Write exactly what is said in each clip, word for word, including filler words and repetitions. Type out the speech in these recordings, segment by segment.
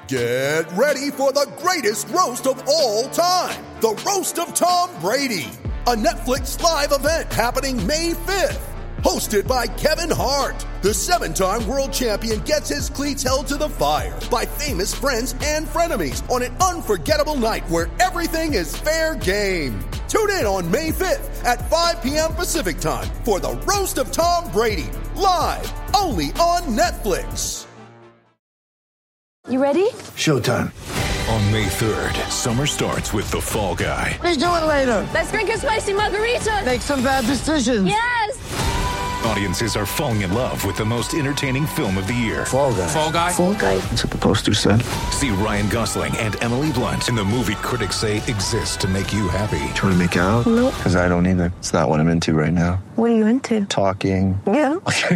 Get ready for the greatest roast of all time, the Roast of Tom Brady, a Netflix live event happening May fifth. Hosted by Kevin Hart, the seven-time world champion gets his cleats held to the fire by famous friends and frenemies on an unforgettable night where everything is fair game. Tune in on May fifth at five p.m. Pacific time for the Roast of Tom Brady, live only on Netflix. You ready? Showtime. On May third, summer starts with The Fall Guy. Let's do it later. Let's drink a spicy margarita. Make some bad decisions. Yes! Audiences are falling in love with the most entertaining film of the year. Fall Guy. Fall Guy? Fall Guy. That's what the poster said. See Ryan Gosling and Emily Blunt in the movie critics say exists to make you happy. Trying to make it out? Nope. Because I don't either. It's not what I'm into right now. What are you into? Talking. Yeah.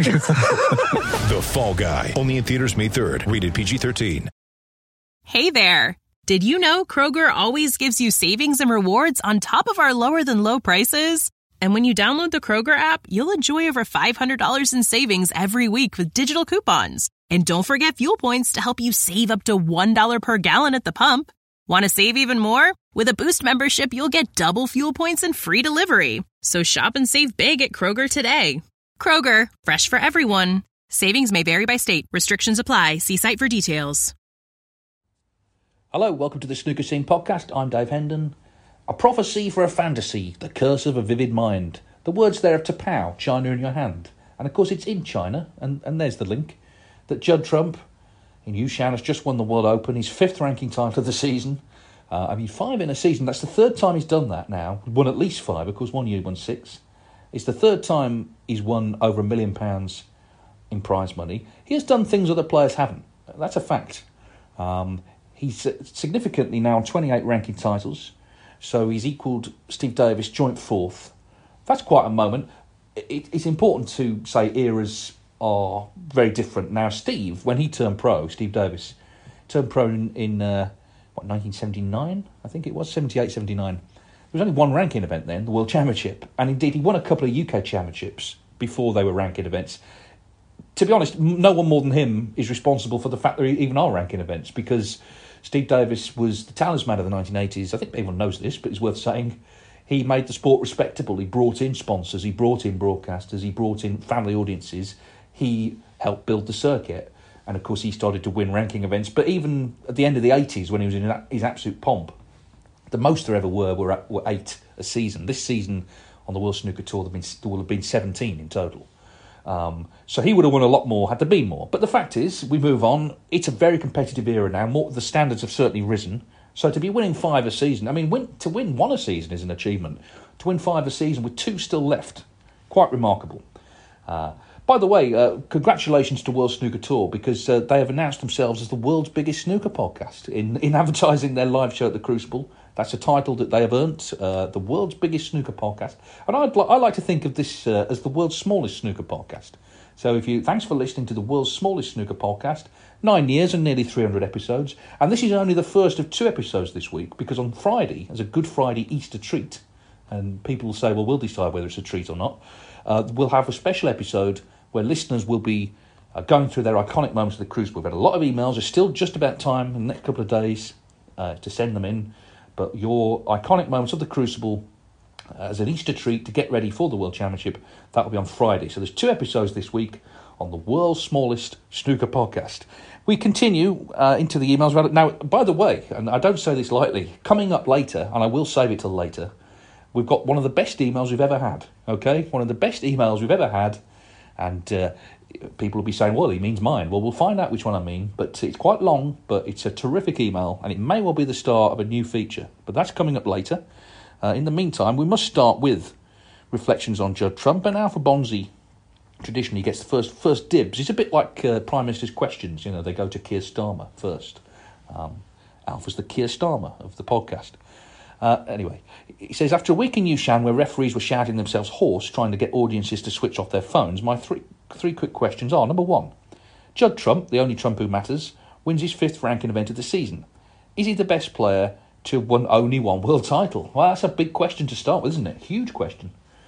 The Fall Guy. Only in theaters May third. Rated P G thirteen. Hey there. Did you know Kroger always gives you savings and rewards on top of our lower than low prices? And when you download the Kroger app, you'll enjoy over five hundred dollars in savings every week with digital coupons. And don't forget fuel points to help you save up to one dollar per gallon at the pump. Want to save even more? With a Boost membership, you'll get double fuel points and free delivery. So shop and save big at Kroger today. Kroger, fresh for everyone. Savings may vary by state. Restrictions apply. See site for details. Hello, welcome to the Snooker Scene Podcast. I'm Dave Hendon. A prophecy for a fantasy, the curse of a vivid mind. The words there of Tapao, China in your hand. And of course it's in China, and, and there's the link, that Judd Trump in Yushan has just won the World Open, his fifth ranking title of the season. Uh, I mean, five in a season, that's the third time he's done that now. He won at least five, of course one year he won six. It's the third time he's won over a million pounds in prize money. He has done things other players haven't. That's a fact. Um... He's significantly now on twenty-eight ranking titles, so he's equalled Steve Davis, joint fourth. That's quite a moment. It, it's important to say eras are very different. Now, Steve, when he turned pro, Steve Davis, turned pro in, in uh, what, nineteen seventy-nine? I think it was, seventy-eight, seventy-nine. There was only one ranking event then, the World Championship, and indeed he won a couple of U K championships before they were ranking events. To be honest, no one more than him is responsible for the fact that there even are ranking events, because Steve Davis was the talisman of the nineteen eighties. I think everyone knows this, but it's worth saying. He made the sport respectable. He brought in sponsors. He brought in broadcasters. He brought in family audiences. He helped build the circuit. And, of course, he started to win ranking events. But even at the end of the eighties, when he was in his absolute pomp, the most there ever were were, were eight a season. This season on the World Snooker Tour, there will have been seventeen in total. Um, so he would have won a lot more had there been more. But the fact is, we move on. It's a very competitive era now. More, the standards have certainly risen. So to be winning five a season, I mean, win, to win one a season is an achievement. To win five a season with two still left, quite remarkable. Uh, by the way, uh, congratulations to World Snooker Tour, because uh, they have announced themselves as the world's biggest snooker podcast in, in advertising their live show at the Crucible. That's a title that they have earned, uh, the world's biggest snooker podcast. And I'd li- I like to think of this uh, as the world's smallest snooker podcast. So if you, thanks for listening to the world's smallest snooker podcast. Nine years and nearly three hundred episodes. And this is only the first of two episodes this week, because on Friday, as a Good Friday Easter treat, and people will say, well, we'll decide whether it's a treat or not, uh, we'll have a special episode where listeners will be uh, going through their iconic moments of the Crucible. We've had a lot of emails. There's still just about time in the next couple of days uh, to send them in. But your iconic moments of the Crucible uh, as an Easter treat to get ready for the World Championship, that will be on Friday. So there's two episodes this week on the world's smallest snooker podcast. We continue uh, into the emails. Now, by the way, and I don't say this lightly, coming up later, and I will save it till later, we've got one of the best emails we've ever had, okay? One of the best emails we've ever had, and uh, people will be saying, well, he means mine. Well, we'll find out which one I mean, but it's quite long, but it's a terrific email, and it may well be the start of a new feature, but that's coming up later. Uh, in the meantime, we must start with reflections on Judd Trump, and Alpha Bonzi traditionally gets the first first dibs. It's a bit like uh, Prime Minister's questions, you know, they go to Keir Starmer first. Um, Alpha's the Keir Starmer of the podcast. Uh, anyway, he says, after a week in Yushan where referees were shouting themselves hoarse, trying to get audiences to switch off their phones, my three, three quick questions are, number one, Judd Trump, the only Trump who matters, wins his fifth ranking event of the season. Is he the best player to have won only one world title? Well, that's a big question to start with, isn't it? Huge question.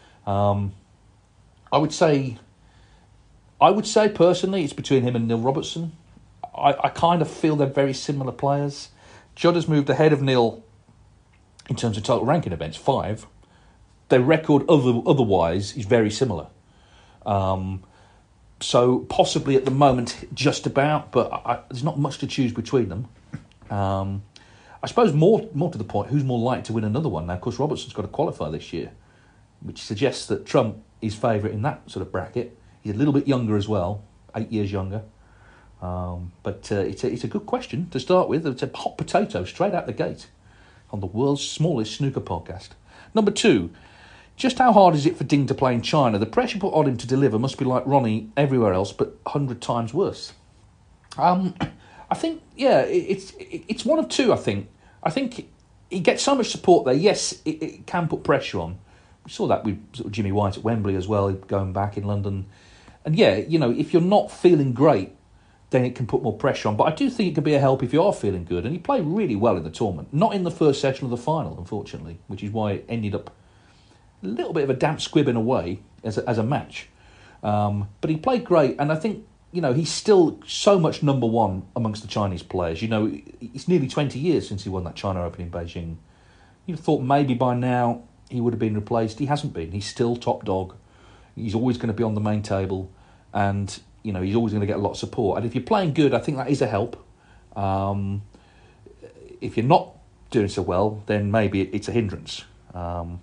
Um, I would say... I would say, personally, it's between him and Neil Robertson. I, I kind of feel they're very similar players. Judd has moved ahead of Neil in terms of total ranking events, five. Their record other, otherwise is very similar. Um, so possibly at the moment, just about, but I, there's not much to choose between them. Um, I suppose more more to the point, who's more likely to win another one? Now, of course, Robertson's got to qualify this year, which suggests that Trump is favourite in that sort of bracket. He's a little bit younger as well, eight years younger. Um, but uh, it's, a, it's a good question to start with. It's a hot potato straight out the gate on the world's smallest snooker podcast. Number two, just how hard is it for Ding to play in China? The pressure put on him to deliver must be like Ronnie everywhere else, but a hundred times worse. Um, I think, yeah, it, it's it, it's one of two, I think. I think he gets so much support there. Yes, it, it can put pressure on. We saw that with sort of Jimmy White at Wembley as well, going back in London. And yeah, you know, if you're not feeling great, then it can put more pressure on. But I do think it could be a help if you are feeling good. And he played really well in the tournament. Not in the first session of the final, unfortunately, which is why it ended up a little bit of a damp squib in a way as a, as a match. Um, but he played great. And I think, you know, he's still so much number one amongst the Chinese players. You know, it's nearly twenty years since he won that China Open in Beijing. You'd have thought maybe by now he would have been replaced. He hasn't been. He's still top dog. He's always going to be on the main table. And, you know, he's always going to get a lot of support. And if you're playing good, I think that is a help. Um, if you're not doing so well, then maybe it's a hindrance. Um,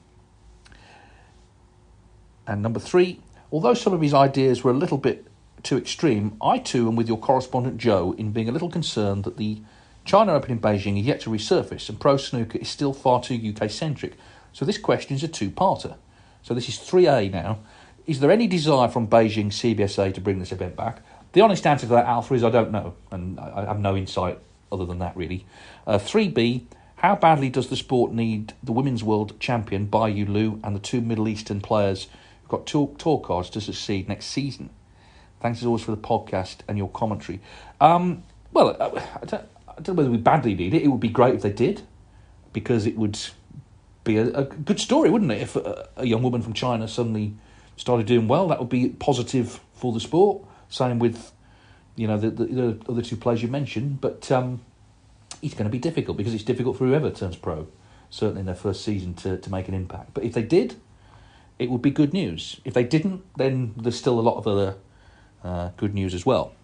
and number three, although some of his ideas were a little bit too extreme, I too am with your correspondent Joe in being a little concerned that the China Open in Beijing is yet to resurface and pro snooker is still far too U K-centric. So this question is a two-parter. So this is three A now. Is there any desire from Beijing C B S A to bring this event back? The honest answer to that, Alpha, is I don't know, and I have no insight other than that, really. Uh, three B, how badly does the sport need the Women's World Champion, Bai Yu Lu, and the two Middle Eastern players who've got tour, tour cards to succeed next season? Thanks as always for the podcast and your commentary. Um, well, I don't, I don't know whether we badly need it. It would be great if they did, because it would be a, a good story, wouldn't it? If a, a young woman from China suddenly started doing well, that would be positive for the sport. Same with, you know, the, the, the other two players you mentioned. But um, it's going to be difficult because it's difficult for whoever turns pro, certainly in their first season, to, to make an impact. But if they did, it would be good news. If they didn't, then there's still a lot of other uh, good news as well.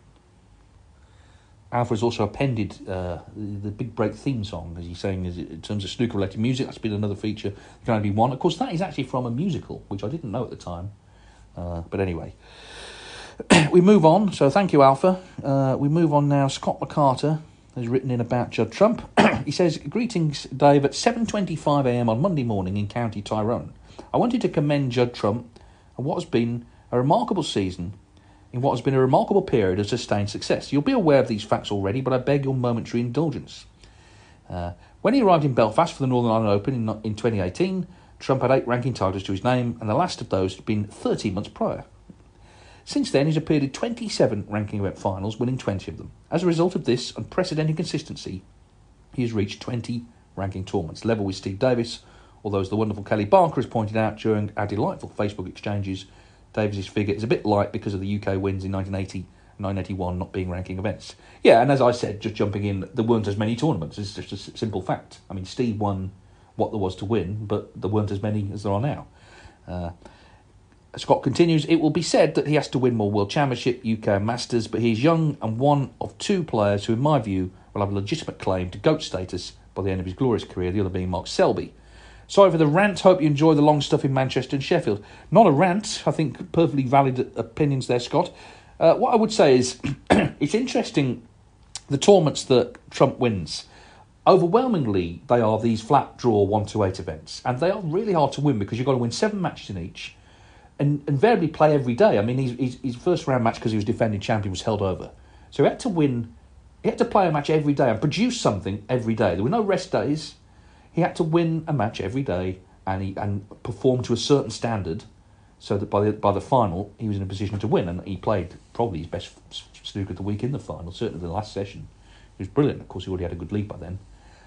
Alpha has also appended uh, the Big Break theme song, as he's saying, in terms of snooker-related music. That's been another feature. There can only be one. Of course, that is actually from a musical, which I didn't know at the time. Uh, but anyway, we move on. So thank you, Alpha. Uh, we move on now. Scott McCarter has written in about Judd Trump. He says, greetings, Dave. At seven twenty-five a.m. on Monday morning in County Tyrone, I wanted to commend Judd Trump on what has been a remarkable season in what has been a remarkable period of sustained success. You'll be aware of these facts already, but I beg your momentary indulgence. Uh, when he arrived in Belfast for the Northern Ireland Open in, in twenty eighteen, Trump had eight ranking titles to his name, and the last of those had been thirteen months prior. Since then, he's appeared in twenty-seven ranking event finals, winning twenty of them. As a result of this unprecedented consistency, he has reached twenty ranking tournaments, level with Steve Davis, although as the wonderful Kelly Barker has pointed out during our delightful Facebook exchanges, Davis's figure is a bit light because of the U K wins in nineteen eighty and nineteen eighty-one not being ranking events. Yeah, and as I said, just jumping in, there weren't as many tournaments. It's just a simple fact. I mean, Steve won what there was to win, but there weren't as many as there are now. Uh, Scott continues, it will be said that he has to win more World Championship, U K and Masters, but he's young and one of two players who, in my view, will have a legitimate claim to GOAT status by the end of his glorious career, the other being Mark Selby. Sorry for the rant. Hope you enjoy the long stuff in Manchester and Sheffield. Not a rant. I think perfectly valid opinions there, Scott. Uh, what I would say is it's interesting, the tournaments that Trump wins. Overwhelmingly, they are these flat draw one to eight events. And they are really hard to win because you've got to win seven matches in each and invariably play every day. I mean, his, his, his first round match, because he was defending champion, was held over. So he had to win, he had to play a match every day and produce something every day. There were no rest days. He had to win a match every day and he and perform to a certain standard so that by the by the final, he was in a position to win. And he played probably his best snooker of the week in the final, certainly the last session. He was brilliant. Of course, he already had a good lead by then.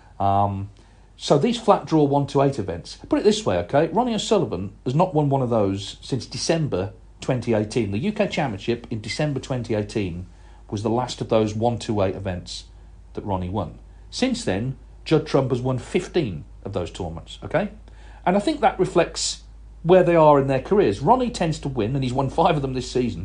Um, so these flat draw one to eight events, put it this way, okay, Ronnie O'Sullivan has not won one of those since December twenty eighteen. The U K Championship in December twenty eighteen was the last of those one two eight events that Ronnie won. Since then, Judd Trump has won fifteen of those tournaments, okay? And I think that reflects where they are in their careers. Ronnie tends to win, and he's won five of them this season,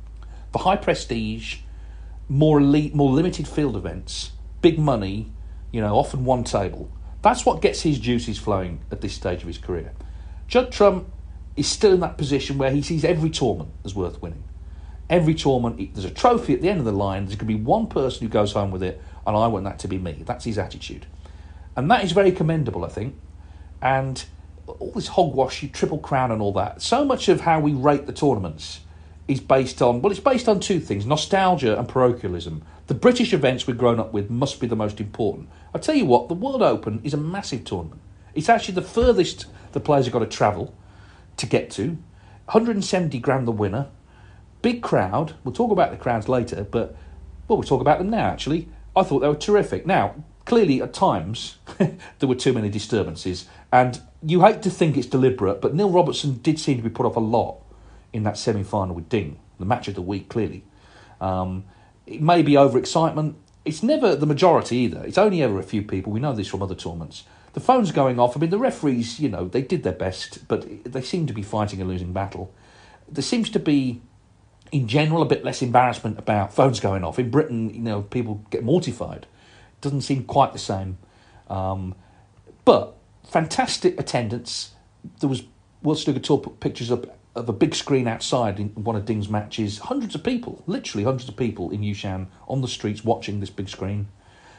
for high prestige, more elite, more limited field events, big money, you know, often one table. That's what gets his juices flowing at this stage of his career. Judd Trump is still in that position where he sees every tournament as worth winning. Every tournament, there's a trophy at the end of the line, there's going to be one person who goes home with it, and I want that to be me. That's his attitude. And that is very commendable, I think. And all this hogwash, Triple Crown and all that, so much of how we rate the tournaments is based on, well, it's based on two things, nostalgia and parochialism. The British events we've grown up with must be the most important. I'll tell you what, the World Open is a massive tournament. It's actually the furthest the players have got to travel to get to. one hundred seventy grand the winner. Big crowd. We'll talk about the crowds later, but, well, we'll talk about them now, actually. I thought they were terrific. Now, clearly, at times, there were too many disturbances. And you hate to think it's deliberate, but Neil Robertson did seem to be put off a lot in that semi-final with Ding, the match of the week, clearly. Um, it may be overexcitement. It's never the majority either. It's only ever a few people. We know this from other tournaments. The phone's going off. I mean, the referees, you know, they did their best, but they seem to be fighting a losing battle. There seems to be, in general, a bit less embarrassment about phones going off. In Britain, you know, people get mortified. It doesn't seem quite the same. Um, but fantastic attendance. There was World Snooker Tour put pictures up of a big screen outside in one of Ding's matches. Hundreds of people, literally hundreds of people in Yushan on the streets watching this big screen.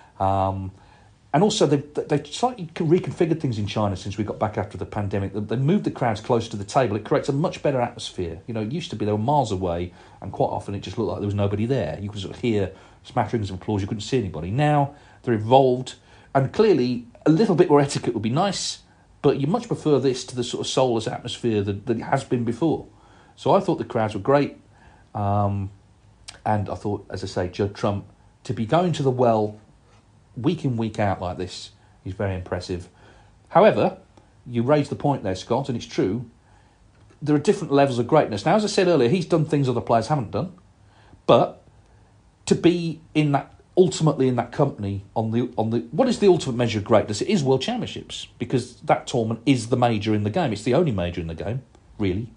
Um, and also, they've, they've slightly reconfigured things in China since we got back after the pandemic. They moved the crowds closer to the table. It creates a much better atmosphere. You know, it used to be they were miles away, and quite often it just looked like there was nobody there. You could sort of hear smatterings of applause. You couldn't see anybody. Now, they're evolved, and clearly a little bit more etiquette would be nice, but you much prefer this to the sort of soulless atmosphere that, that it has been before. So I thought the crowds were great, um, and I thought, as I say, Judd Trump, to be going to the well week in, week out like this is very impressive. However, you raised the point there, Scott, and it's true. There are different levels of greatness. Now, as I said earlier, he's done things other players haven't done, but to be in that, ultimately in that company on the on the what is the ultimate measure of greatness? It is World Championships, because that tournament is the major in the game. It's the only major in the game, really.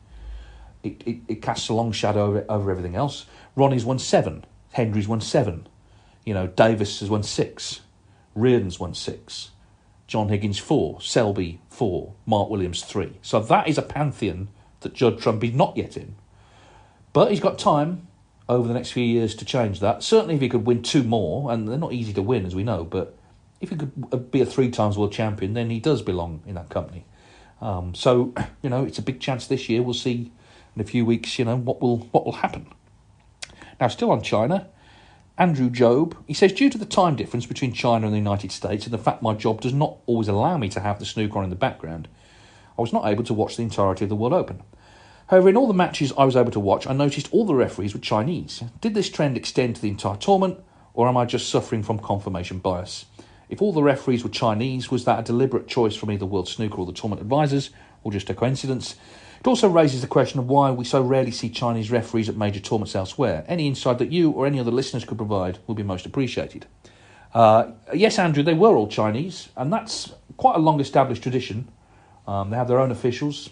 It it, it casts a long shadow over, over everything else. Ronnie's won seven. Hendry's won seven. You know, Davis has won six. Reardon's won six. John Higgins four. Selby four. Mark Williams three. So that is a pantheon that Judd Trump is not yet in. But he's got time over the next few years to change that. Certainly if he could win two more, and they're not easy to win, as we know, but if he could be a three times world champion, then he does belong in that company. Um, so, you know, it's a big chance this year. We'll see in a few weeks, you know, what will what will happen. Now, still on China, Andrew Job, he says, due to the time difference between China and the United States and the fact my job does not always allow me to have the snooker on in the background, I was not able to watch the entirety of the World Open. However, in all the matches I was able to watch, I noticed all the referees were Chinese. Did this trend extend to the entire tournament, or am I just suffering from confirmation bias? If all the referees were Chinese, was that a deliberate choice from either World Snooker or the tournament advisors, or just a coincidence? It also raises the question of why we so rarely see Chinese referees at major tournaments elsewhere. Any insight that you or any other listeners could provide would be most appreciated. Uh, yes, Andrew, they were all Chinese, and that's quite a long-established tradition. Um, they have their own officials,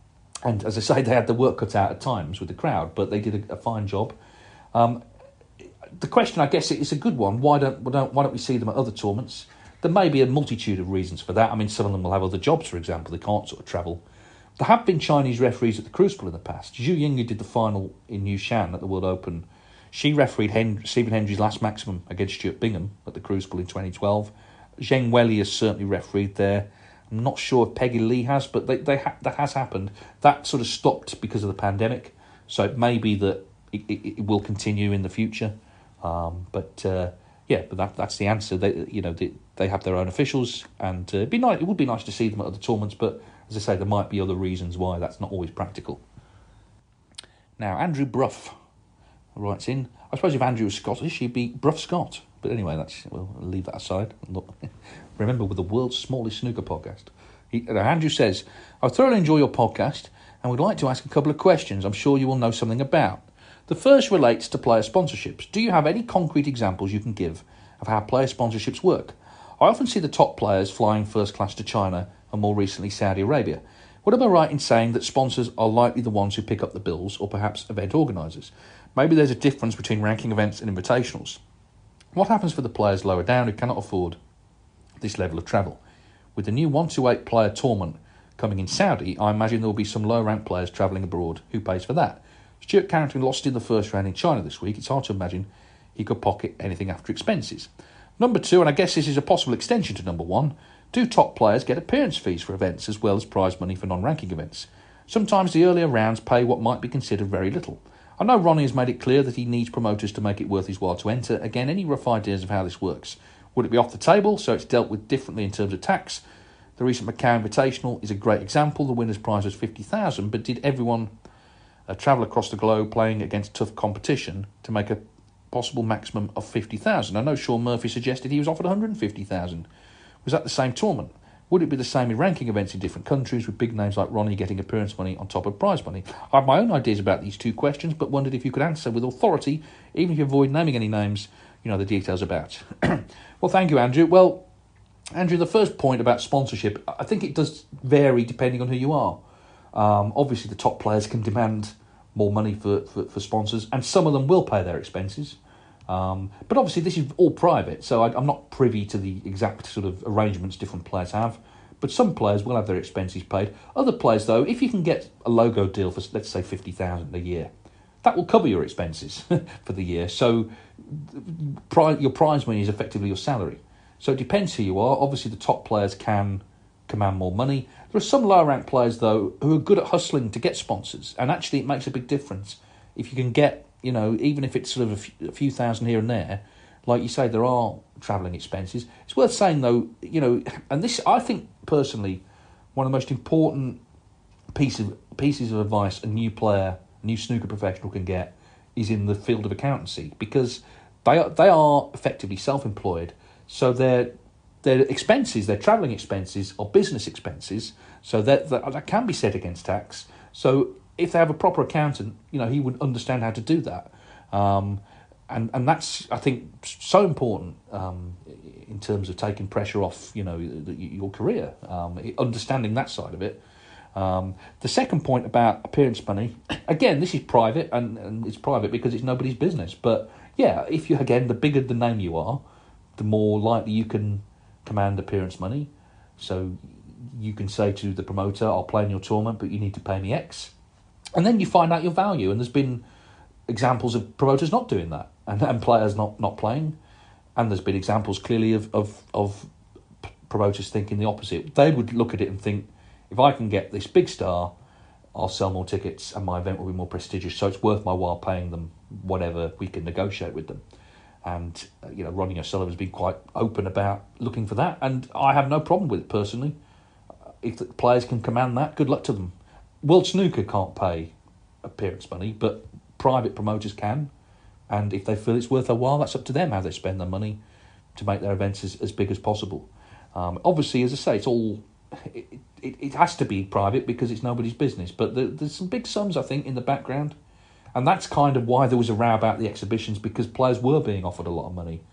and as I say, they had the work cut out at times with the crowd, but they did a, a fine job. Um, the question, I guess, is a good one. Why don't, why don't why don't we see them at other tournaments? There may be a multitude of reasons for that. I mean, some of them will have other jobs, for example. They can't sort of travel. There have been Chinese referees at the Crucible in the past. Zhu Ying, who did the final in Yushan at the World Open, she refereed Henry, Stephen Hendry's last maximum against Stuart Bingham at the Crucible in twenty twelve. Zheng Weili has certainly refereed there. I'm not sure if Peggy Lee has, but they, they ha- that has happened. That sort of stopped because of the pandemic, so it may be that it, it, it will continue in the future. Um, but uh, yeah, but that, that's the answer. They, you know, they, they have their own officials, and uh, it'd be nice. It would be nice to see them at other tournaments, but as I say, there might be other reasons why that's not always practical. Now, Andrew Bruff writes in. I suppose if Andrew was Scottish, he'd be Bruff Scott. But anyway, that's we'll leave that aside. Look, remember, we're the world's smallest snooker podcast. He, uh, Andrew says, I thoroughly enjoy your podcast and would like to ask a couple of questions I'm sure you will know something about. The The first relates to player sponsorships. Do you have any concrete examples you can give of how player sponsorships work? I often see the top players flying first class to China and more recently Saudi Arabia. Would I be right in saying that sponsors are likely the ones who pick up the bills, or perhaps event organisers? Maybe there's a difference between ranking events and invitationals. What happens for the players lower down who cannot afford this level of travel? With the new one to eight player tournament coming in Saudi, I imagine there will be some low-ranked players travelling abroad. Who pays for that? Stuart Carrington lost in the first round in China this week. It's hard to imagine he could pocket anything after expenses. Number two, and I guess this is a possible extension to number one, do top players get appearance fees for events as well as prize money for non-ranking events? Sometimes the earlier rounds pay what might be considered very little. I know Ronnie has made it clear that he needs promoters to make it worth his while to enter. Again, any rough ideas of how this works? Would it be off the table, so it's dealt with differently in terms of tax? The recent Macau Invitational is a great example. The winner's prize was fifty thousand dollars, but did everyone uh, travel across the globe playing against tough competition to make a possible maximum of fifty thousand dollars? I know Sean Murphy suggested he was offered one hundred fifty thousand dollars. Was that the same tournament? Would it be the same in ranking events in different countries, with big names like Ronnie getting appearance money on top of prize money? I have my own ideas about these two questions, but wondered if you could answer with authority, even if you avoid naming any names, you know, the details about. Well, thank you, Andrew. Well, Andrew, the first point about sponsorship, I think it does vary depending on who you are. Um, obviously, the top players can demand more money for, for, for sponsors, and some of them will pay their expenses. Um, but obviously this is all private, so I, I'm not privy to the exact sort of arrangements different players have. But some players will have their expenses paid. Other players, though, if you can get a logo deal for, let's say, fifty thousand dollars a year, that will cover your expenses for the year. So pri- your prize money is effectively your salary. So it depends who you are. Obviously, the top players can command more money. There are some lower-ranked players, though, who are good at hustling to get sponsors. And actually, it makes a big difference if you can get, you know, even if it's sort of a few, a few thousand here and there, like you say, there are travelling expenses. It's worth saying, though, you know, and this, I think, personally, one of the most important piece of, pieces of advice a new player, a new snooker professional can get is in the field of accountancy, because they are, they are effectively self-employed, so their their expenses, their travelling expenses, are business expenses, so that, that that can be set against tax. So if they have a proper accountant, you know, he would understand how to do that. Um, and, and that's, I think, so important um, in terms of taking pressure off, you know, the, your career, um, understanding that side of it. Um, the second point about appearance money, again, this is private, and, and it's private because it's nobody's business. But, yeah, if you, again, the bigger the name you are, the more likely you can command appearance money. So you can say to the promoter, I'll play in your tournament, but you need to pay me X. And then you find out your value, and there's been examples of promoters not doing that, and, and players not, not playing, and there's been examples clearly of, of of promoters thinking the opposite. They would look at it and think, if I can get this big star, I'll sell more tickets and my event will be more prestigious, so it's worth my while paying them whatever we can negotiate with them. And, uh, you know, Ronnie O'Sullivan's been quite open about looking for that, and I have no problem with it personally. If the players can command that, good luck to them. World Snooker can't pay appearance money, but private promoters can. And if they feel it's worth their while, that's up to them how they spend their money to make their events as, as big as possible. Um, obviously, as I say, it's all it, it, it has to be private because it's nobody's business. But there, there's some big sums, I think, in the background. And that's kind of why there was a row about the exhibitions, because players were being offered a lot of money.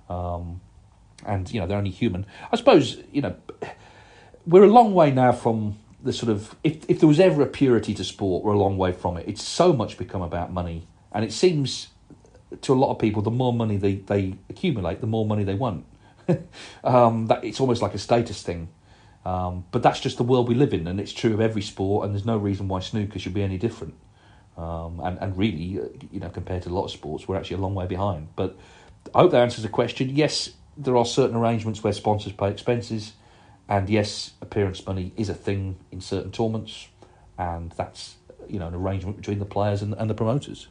Um, and, you know, they're only human. I suppose, you know, we're a long way now from the sort of, if if there was ever a purity to sport, we're a long way from it. It's so much become about money, and it seems to a lot of people, the more money they, they accumulate, the more money they want. um, that it's almost like a status thing, um, but that's just the world we live in, and it's true of every sport. And there's no reason why snooker should be any different. Um, and and really, you know, compared to a lot of sports, we're actually a long way behind. But I hope that answers the question. Yes, there are certain arrangements where sponsors pay expenses. And yes, appearance money is a thing in certain tournaments, and that's, you know, an arrangement between the players and, and the promoters.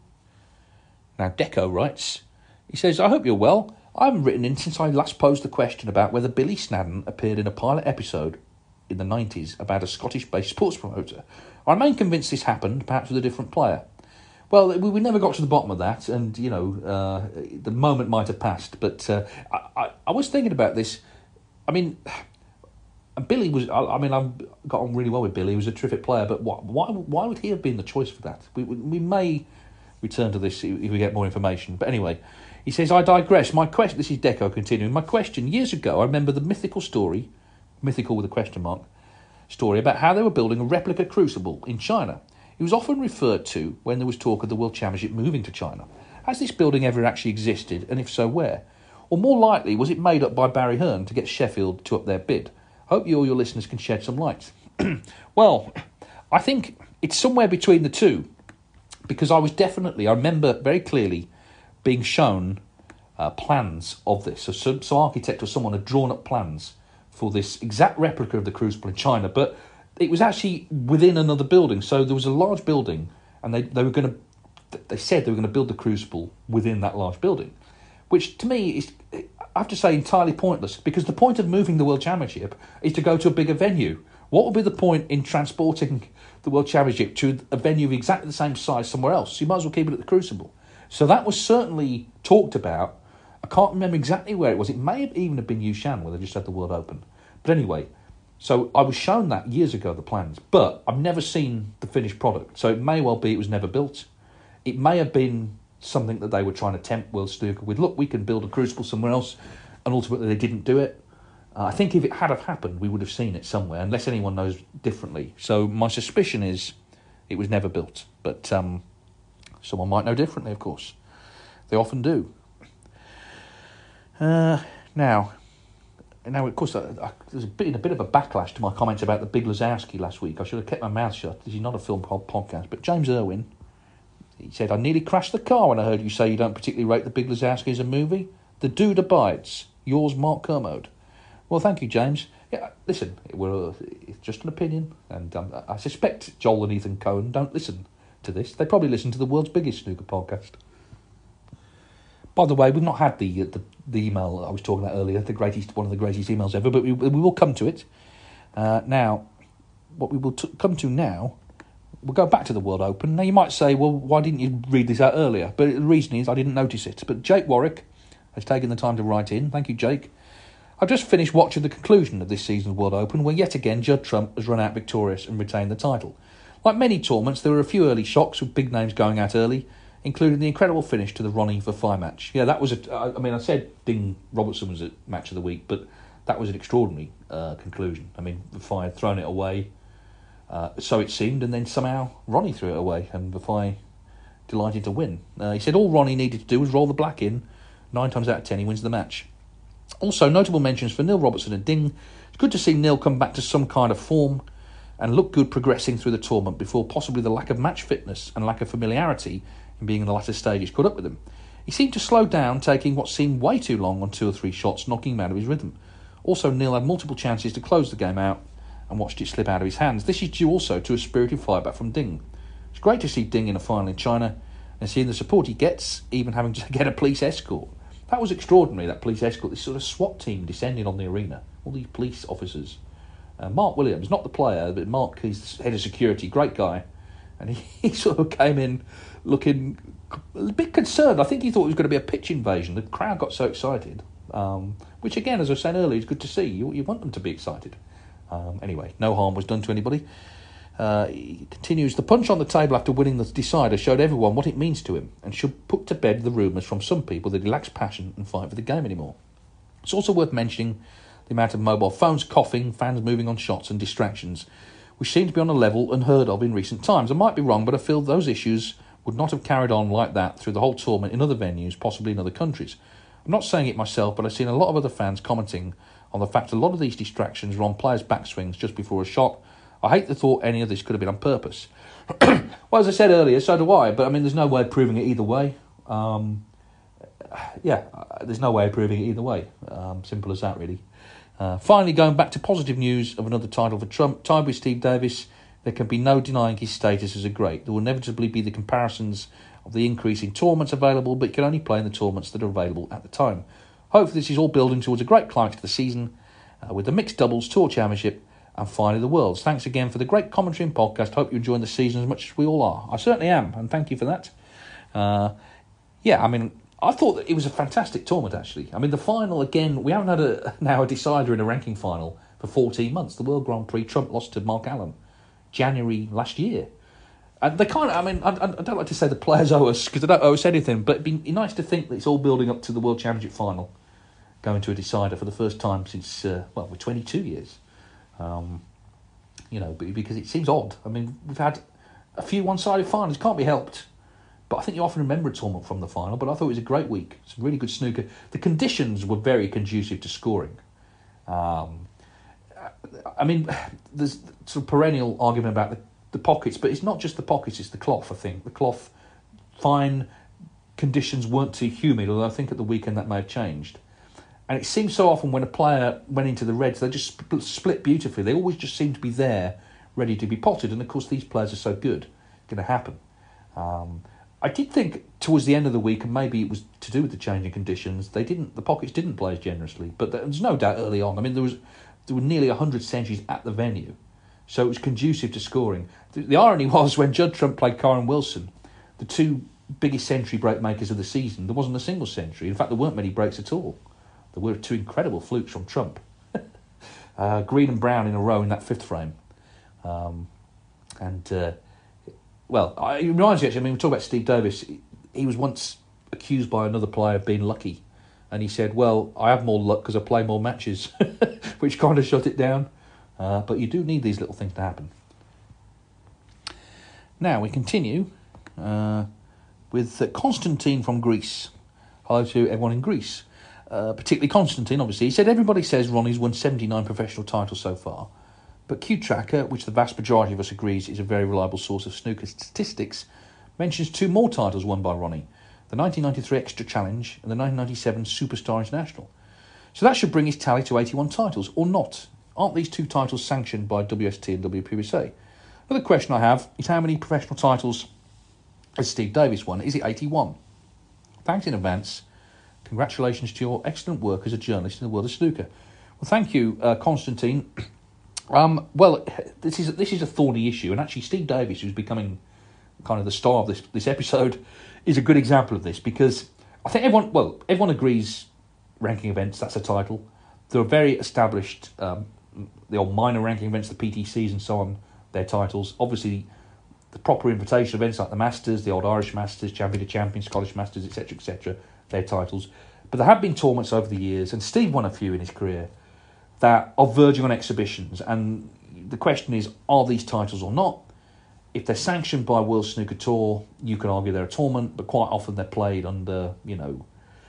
Now, Deco writes, he says, I hope you're well. I haven't written in since I last posed the question about whether Billy Snadden appeared in a pilot episode in the nineties about a Scottish-based sports promoter. I remain convinced this happened, perhaps with a different player. Well, we, we never got to the bottom of that, and, you know, uh, the moment might have passed. But uh, I, I, I was thinking about this. I mean, and Billy was, I, I mean, I got on really well with Billy. He was a terrific player, but why, why, why would he have been the choice for that? We, we may return to this if we get more information. But anyway, he says, I digress. My question, this is Deco continuing. My question, years ago, I remember the mythical story, mythical with a question mark, story about how they were building a replica Crucible in China. It was often referred to when there was talk of the World Championship moving to China. Has this building ever actually existed, and if so, where? Or more likely, was it made up by Barry Hearn to get Sheffield to up their bid? Hope you or your listeners can shed some light. Well, I think it's somewhere between the two, because I was definitely, I remember very clearly being shown uh, plans of this. So some, some architect or someone had drawn up plans for this exact replica of the Crucible in China, but it was actually within another building. So there was a large building, and they, they were going to, they said they were going to build the Crucible within that large building, which to me is, I have to say, entirely pointless, because the point of moving the World Championship is to go to a bigger venue. What would be the point in transporting the World Championship to a venue of exactly the same size somewhere else? You might as well keep it at the Crucible. So that was certainly talked about. I can't remember exactly where it was. It may have even have been Yushan, where they just had the World Open. But anyway, so I was shown that years ago, the plans, but I've never seen the finished product. So it may well be it was never built. It may have been something that they were trying to tempt World Snooker with. Look, we can build a Crucible somewhere else, and ultimately they didn't do it. Uh, I think if it had have happened, we would have seen it somewhere, unless anyone knows differently. So my suspicion is it was never built. But um, someone might know differently, of course. They often do. Uh, now, now of course, I, I, there's a bit, a bit of a backlash to my comments about the Big Lazowski last week. I should have kept my mouth shut. This is not a film podcast. But James Irwin, he said, I nearly crashed the car when I heard you say you don't particularly rate the Big Lazowski as a movie. The dude abides. Yours, Mark Kermode. Well, thank you, James. Yeah, listen, we're, it's just an opinion, and um, I suspect Joel and Ethan Cohen don't listen to this. They probably listen to the world's biggest snooker podcast. By the way, we've not had the the, the email I was talking about earlier, the greatest, one of the greatest emails ever, but we, we will come to it. Uh, now, what we will t- come to now, we'll go back to the World Open. Now, you might say, well, why didn't you read this out earlier? But the reason is I didn't notice it. But Jake Warwick has taken the time to write in. Thank you, Jake. I've just finished watching the conclusion of this season's World Open, where yet again Judd Trump has run out victorious and retained the title. Like many tournaments, there were a few early shocks with big names going out early, including the incredible finish to the Ronnie Verfai match. Yeah, that was a... I mean, I said Ding Robertson was a match of the week, but that was an extraordinary uh, conclusion. I mean, Verfai had thrown it away, uh, so it seemed, and then somehow Ronnie threw it away, and Verfai delighted to win. Uh, he said all Ronnie needed to do was roll the black in. Nine times out of ten, he wins the match. Also, notable mentions for Neil Robertson and Ding. It's good to see Neil come back to some kind of form and look good progressing through the tournament before possibly the lack of match fitness and lack of familiarity in being in the latter stages caught up with him. He seemed to slow down, taking what seemed way too long on two or three shots, knocking him out of his rhythm. Also, Neil had multiple chances to close the game out and watched it slip out of his hands. This is due also to a spirited fireback from Ding. It's great to see Ding in a final in China and seeing the support he gets, even having to get a police escort. That was extraordinary, that police escort, this sort of SWAT team descending on the arena. All these police officers. Uh, Mark Williams, not the player, but Mark, he's head of security, great guy. And he, he sort of came in looking a bit concerned. I think he thought it was going to be a pitch invasion. The crowd got so excited. Um, which again, as I was saying earlier, is good to see. You, you want them to be excited. Um, anyway, no harm was done to anybody. Uh, he continues, the punch on the table after winning the decider showed everyone what it means to him and should put to bed the rumours from some people that he lacks passion and fight for the game anymore. It's also worth mentioning the amount of mobile phones coughing, fans moving on shots and distractions, which seem to be on a level unheard of in recent times. I might be wrong, but I feel those issues would not have carried on like that through the whole tournament in other venues, possibly in other countries. I'm not saying it myself, but I've seen a lot of other fans commenting on the fact a lot of these distractions are on players' backswings just before a shot. I hate the thought any of this could have been on purpose. Well, as I said earlier, so do I, but I mean, there's no way of proving it either way. Um, yeah, there's no way of proving it either way. Um, simple as that, really. Uh, finally, going back to positive news of another title for Trump, tied with Steve Davis, there can be no denying his status as a great. There will inevitably be the comparisons of the increase in tournaments available, but he can only play in the tournaments that are available at the time. Hopefully this is all building towards a great climax to the season, uh, with the Mixed Doubles Tour Championship and finally the Worlds. Thanks again for the great commentary and podcast. Hope you're enjoying the season as much as we all are. I certainly am, and thank you for that. Uh, yeah, I mean, I thought that it was a fantastic tournament, actually. I mean, the final, again, we haven't had a now a decider in a ranking final for fourteen months. The World Grand Prix, Trump lost to Mark Allen January last year. And they kind of, I mean, I, I don't like to say the players owe us, because they don't owe us anything, but it'd be nice to think that it's all building up to the World Championship final, going to a decider for the first time since, uh, well, we're twenty-two years. Um, you know, because it seems odd. I mean, we've had a few one-sided finals, can't be helped. But I think you often remember a tournament from the final, but I thought it was a great week. Some really good snooker. The conditions were very conducive to scoring. Um, I mean, there's sort of perennial argument about the the pockets, but it's not just the pockets, it's the cloth, I think. The cloth, fine, conditions weren't too humid, although I think at the weekend that may have changed. And it seems so often when a player went into the Reds, they just sp- split beautifully. They always just seem to be there, ready to be potted, and of course these players are so good, it's going to happen. Um, I did think towards the end of the week, and maybe it was to do with the changing conditions, they didn't. the pockets didn't play as generously, but there's no doubt early on. I mean, there was there were nearly one hundred centuries at the venue. So it was conducive to scoring. The, the irony was when Judd Trump played Kyron Wilson, the two biggest century break makers of the season, there wasn't a single century. In fact, there weren't many breaks at all. There were two incredible flukes from Trump. uh, Green and Brown in a row in that fifth frame. Um, and, uh, well, it reminds me actually, I mean, we talk about Steve Davis. He was once accused by another player of being lucky. And he said, well, I have more luck because I play more matches, which kind of shut it down. Uh, but you do need these little things to happen. Now we continue uh, with uh, Constantine from Greece. Hello to everyone in Greece, uh, particularly Constantine, obviously. He said, everybody says Ronnie's won seventy-nine professional titles so far, but Q Tracker, which the vast majority of us agrees is a very reliable source of snooker statistics, mentions two more titles won by Ronnie, the nineteen ninety-three Extra Challenge and the nineteen ninety-seven Superstar International. So that should bring his tally to eighty-one titles, or not. Aren't these two titles sanctioned by W S T and W P B S A? Another question I have is how many professional titles has Steve Davis won? Is it eighty-one? Thanks in advance. Congratulations to your excellent work as a journalist in the world of snooker. Well, thank you, uh, Constantine. Um, well, this is this is a thorny issue, and actually Steve Davis, who's becoming kind of the star of this this episode, is a good example of this, because I think everyone well everyone agrees ranking events, that's a title. There are very established. Um, the old minor ranking events, the P T Cs and so on, their titles. Obviously, the proper invitation events like the Masters, the old Irish Masters, Champion of Champions, Scottish Masters, et cetera, et cetera, their titles. But there have been tournaments over the years, and Steve won a few in his career, that are verging on exhibitions. And the question is, are these titles or not? If they're sanctioned by World Snooker Tour, you can argue they're a tournament, but quite often they're played under, you know,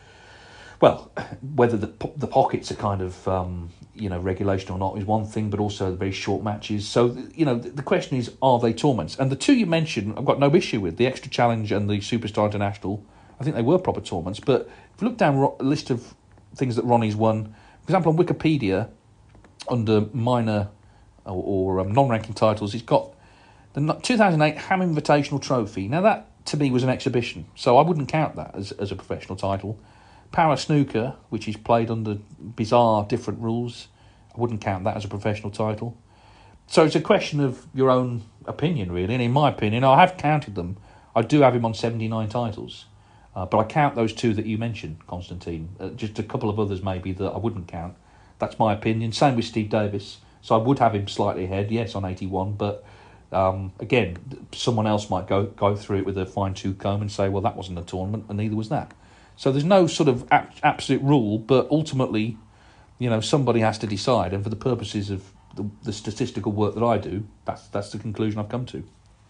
well, whether the the pockets are kind of, um, you know, regulation or not is one thing, but also the very short matches. So, you know, the, the question is, are they tournaments? And the two you mentioned, I've got no issue with, the Extra Challenge and the Superstar International. I think they were proper tournaments. But if you look down a list of things that Ronnie's won, for example, on Wikipedia, under minor or, or um, non-ranking titles, he's got the two thousand eight Ham Invitational Trophy. Now, that, to me, was an exhibition, so I wouldn't count that as, as a professional title. Power Snooker, which is played under bizarre different rules, I wouldn't count that as a professional title. So it's a question of your own opinion, really. And in my opinion, I have counted them. I do have him on seventy-nine titles. Uh, but I count those two that you mentioned, Constantine. Uh, just a couple of others maybe that I wouldn't count. That's my opinion. Same with Steve Davis. So I would have him slightly ahead, yes, on eighty-one. But um, again, someone else might go, go through it with a fine-tooth comb and say, well, that wasn't a tournament, and neither was that. So there's no sort of ab- absolute rule, but ultimately, you know, somebody has to decide. And for the purposes of the, the statistical work that I do, that's that's the conclusion I've come to.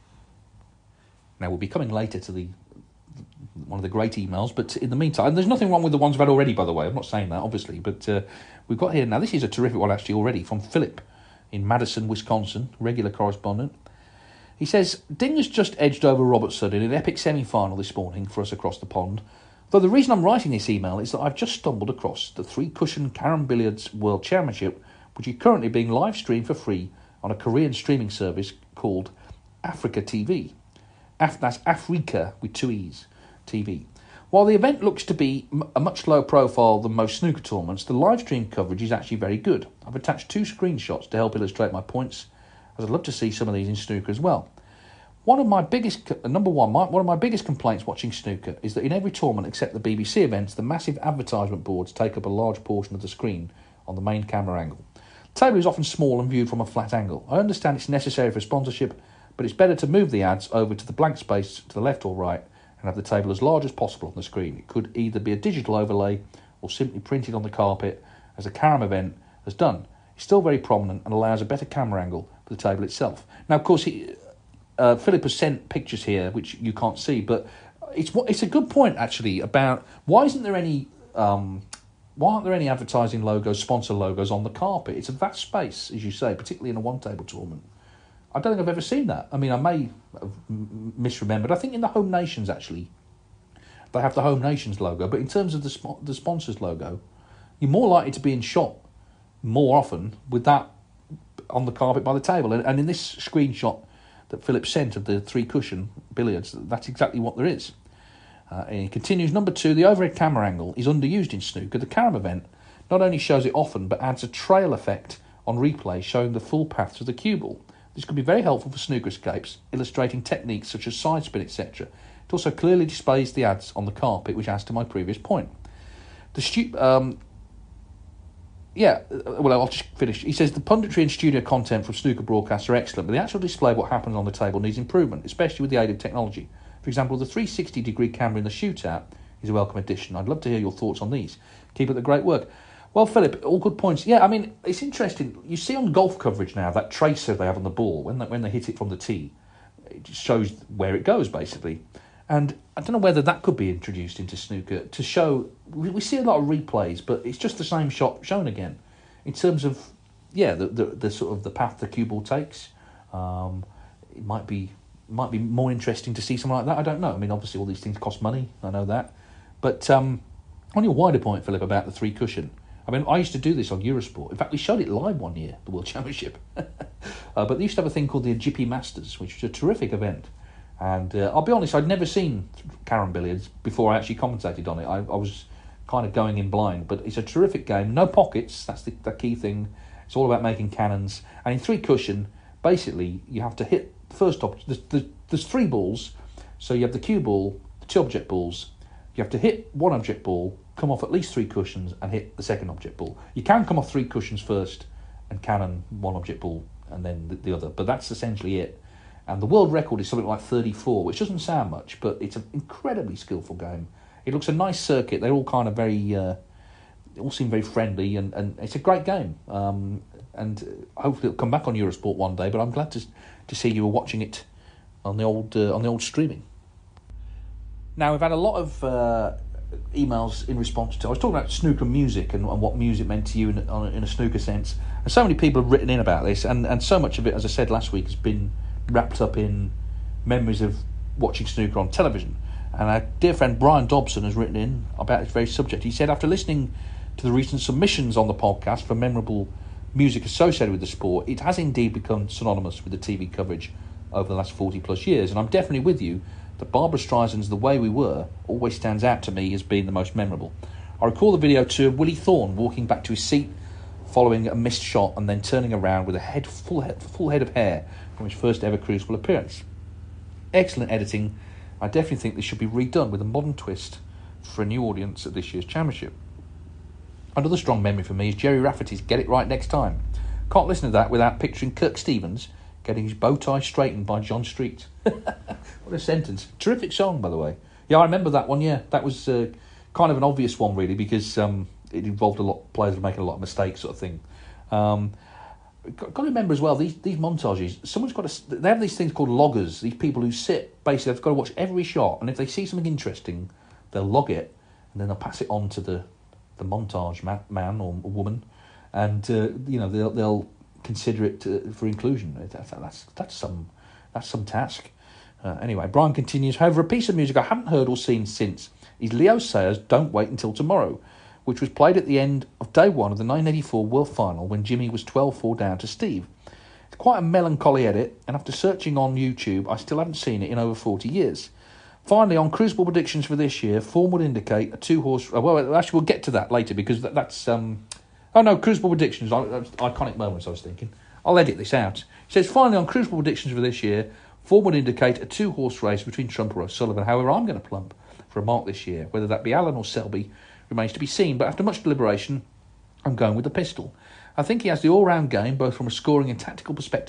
Now, we'll be coming later to the one of the great emails, but in the meantime, there's nothing wrong with the ones we've had already, by the way. I'm not saying that, obviously, but uh, we've got here now. This is a terrific one, actually, already from Philip in Madison, Wisconsin, regular correspondent. He says, Ding has just edged over Robertson in an epic semi-final this morning for us across the pond. Though the reason I'm writing this email is that I've just stumbled across the three-cushion Carom Billiards World Championship, which is currently being live-streamed for free on a Korean streaming service called Africa T V. Af- that's Africa with two E's, T V. While the event looks to be m- a much lower profile than most snooker tournaments, the live-stream coverage is actually very good. I've attached two screenshots to help illustrate my points, as I'd love to see some of these in snooker as well. One of my biggest, number one, my, one of my biggest complaints watching snooker is that in every tournament except the B B C events, the massive advertisement boards take up a large portion of the screen on the main camera angle. The table is often small and viewed from a flat angle. I understand it's necessary for sponsorship, but it's better to move the ads over to the blank space to the left or right and have the table as large as possible on the screen. It could either be a digital overlay or simply printed on the carpet, as a Karam event has done. It's still very prominent and allows a better camera angle for the table itself. Now, of course, he, uh, Philip has sent pictures here, which you can't see, but it's it's a good point, actually, about why isn't there any... Um, Why aren't there any advertising logos, sponsor logos on the carpet? It's a vast space, as you say, particularly in a one-table tournament. I don't think I've ever seen that. I mean, I may have misremembered. I think in the Home Nations, actually, they have the Home Nations logo. But in terms of the sp- the sponsors logo, you're more likely to be in shot more often with that on the carpet by the table. And, and in this screenshot that Philip sent of the three-cushion billiards, that's exactly what there is. Uh, and he continues, number two, the overhead camera angle is underused in snooker. The Karam event not only shows it often, but adds a trail effect on replay showing the full path to the cue ball. This could be very helpful for snooker escapes, illustrating techniques such as side spin, et cetera. It also clearly displays the ads on the carpet, which adds to my previous point. The stu- um, yeah, well, I'll just finish. He says, the punditry and studio content from snooker broadcasts are excellent, but the actual display of what happens on the table needs improvement, especially with the aid of technology. For example, the three sixty degree camera in the shootout is a welcome addition. I'd love to hear your thoughts on these. Keep up the great work. Well, Philip, all good points. Yeah, I mean, it's interesting. You see on golf coverage now, that tracer they have on the ball, when they, when they hit it from the tee, it just shows where it goes, basically. And I don't know whether that could be introduced into snooker to show... We, we see a lot of replays, but it's just the same shot shown again. In terms of, yeah, the, the, the sort of the path the cue ball takes, um, it might be... might be more interesting to see something like that. I don't know. I mean, obviously all these things cost money. I know that. But um, on your wider point, Philip, about the three cushion, I mean, I used to do this on Eurosport. In fact, we showed it live one year, the World Championship. uh, but they used to have a thing called the G P Masters, which was a terrific event. And uh, I'll be honest, I'd never seen Karam billiards before I actually commentated on it. I, I was kind of going in blind. But it's a terrific game. No pockets. That's the, the key thing. It's all about making cannons. And in three cushion, basically, you have to hit first object. There's, there's, there's three balls, so you have the cue ball, the two object balls. You have to hit one object ball, come off at least three cushions, and hit the second object ball. You can come off three cushions first and cannon one object ball and then the, the other, but that's essentially it. And the world record is something like thirty-four, which doesn't sound much, but it's an incredibly skillful game. It looks a nice circuit. They're all kind of very, uh, they all seem very friendly, and, and it's a great game. Um, and hopefully it'll come back on Eurosport one day. But I'm glad to to see you were watching it on the old uh, on the old streaming. Now we've had a lot of uh, emails in response to. I was talking about snooker music and, and what music meant to you in, on, in a snooker sense, and so many people have written in about this, and, and so much of it, as I said last week, has been wrapped up in memories of watching snooker on television. And our dear friend Brian Dobson has written in about this very subject. He said, after listening to the recent submissions on the podcast for memorable music associated with the sport, it has indeed become synonymous with the T V coverage over the last forty plus years. And I'm definitely with you that Barbra Streisand's The Way We Were always stands out to me as being the most memorable. I recall the video too of Willie Thorne walking back to his seat following a missed shot and then turning around with a head full head, full head of hair from his first ever Crucible appearance. Excellent editing. I definitely think this should be redone with a modern twist for a new audience at this year's championship. Another strong memory for me is Jerry Rafferty's Get It Right Next Time. Can't listen to that without picturing Kirk Stevens getting his bow tie straightened by John Street. What a sentence. Terrific song, by the way. Yeah, I remember that one, yeah. That was uh, kind of an obvious one, really, because um, it involved a lot of players making a lot of mistakes, sort of thing. Um, got, got to remember as well, these these montages, someone's got to... They have these things called loggers, these people who sit, basically, they've got to watch every shot, and if they see something interesting, they'll log it, and then they'll pass it on to the, the montage man, man or woman, and, uh, you know, they'll... they'll consider it to, for inclusion. That's, that's that's some that's some task. Uh, anyway, Brian continues. However, a piece of music I haven't heard or seen since is Leo Sayers' "Don't Wait Until Tomorrow," which was played at the end of day one of the nineteen eighty-four World Final when Jimmy was twelve four down to Steve. It's quite a melancholy edit, and after searching on YouTube, I still haven't seen it in over forty years. Finally, on Crucible predictions for this year, form would indicate a two-horse... Well, actually, we'll get to that later because that, that's... Um, Oh no, Crucible predictions, iconic moments I was thinking. I'll edit this out. It says, finally on Crucible predictions for this year, form would indicate a two-horse race between Trump or O'Sullivan. However, I'm going to plump for a mark this year. Whether that be Allen or Selby remains to be seen, but after much deliberation, I'm going with the pistol. I think he has the all-round game, both from a scoring and tactical perspective,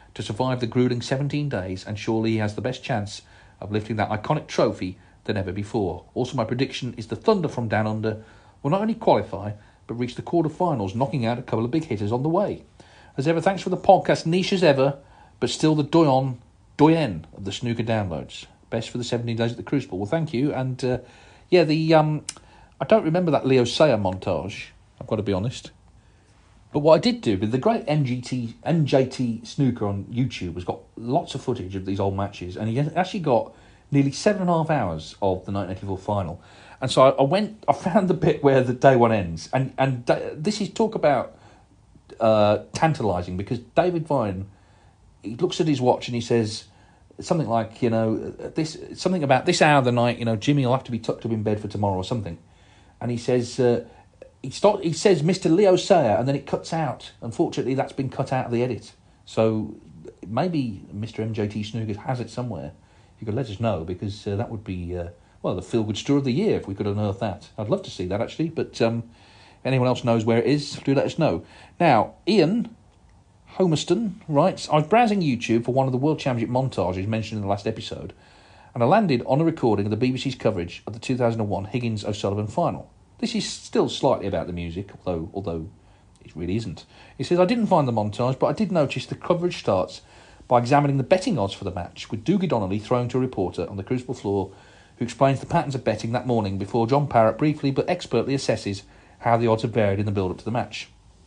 to survive the gruelling seventeen days, and surely he has the best chance of lifting that iconic trophy than ever before. Also, my prediction is the Thunder from Down Under will not only qualify, but reach the quarter-finals, knocking out a couple of big hitters on the way. As ever, thanks for the podcast, niche as ever, but still the doyen, doyen of the snooker downloads. Best for the seventeen days at the Crucible. Well, thank you. And, uh, yeah, the um, I don't remember that Leo Sayer montage, I've got to be honest. But what I did do, with the great M G T, M J T Snooker on YouTube has got lots of footage of these old matches, and he actually got nearly seven and a half hours of the nineteen eighty-four final. And so I, I went, I found the bit where the day one ends, and, and da- this is talk about uh, tantalising, because David Vine, he looks at his watch and he says something like, you know, this something about this hour of the night, you know, Jimmy will have to be tucked up in bed for tomorrow or something. And he says... Uh, He start, he says Mister Leo Sayer, and then it cuts out. Unfortunately, that's been cut out of the edit. So maybe Mister M J T Snooker has it somewhere. You could let us know, because uh, that would be, uh, well, the feel-good story of the year if we could unearth that. I'd love to see that, actually. But um, if anyone else knows where it is, do let us know. Now, Ian Homerston writes, I was browsing YouTube for one of the World Championship montages mentioned in the last episode, and I landed on a recording of the B B C's coverage of the two thousand one Higgins-O'Sullivan final. This is still slightly about the music, although although it really isn't. He says, I didn't find the montage, but I did notice the coverage starts by examining the betting odds for the match, with Dougie Donnelly thrown to a reporter on the Crucible floor who explains the patterns of betting that morning before John Parrott briefly but expertly assesses how the odds have varied in the build-up to the match.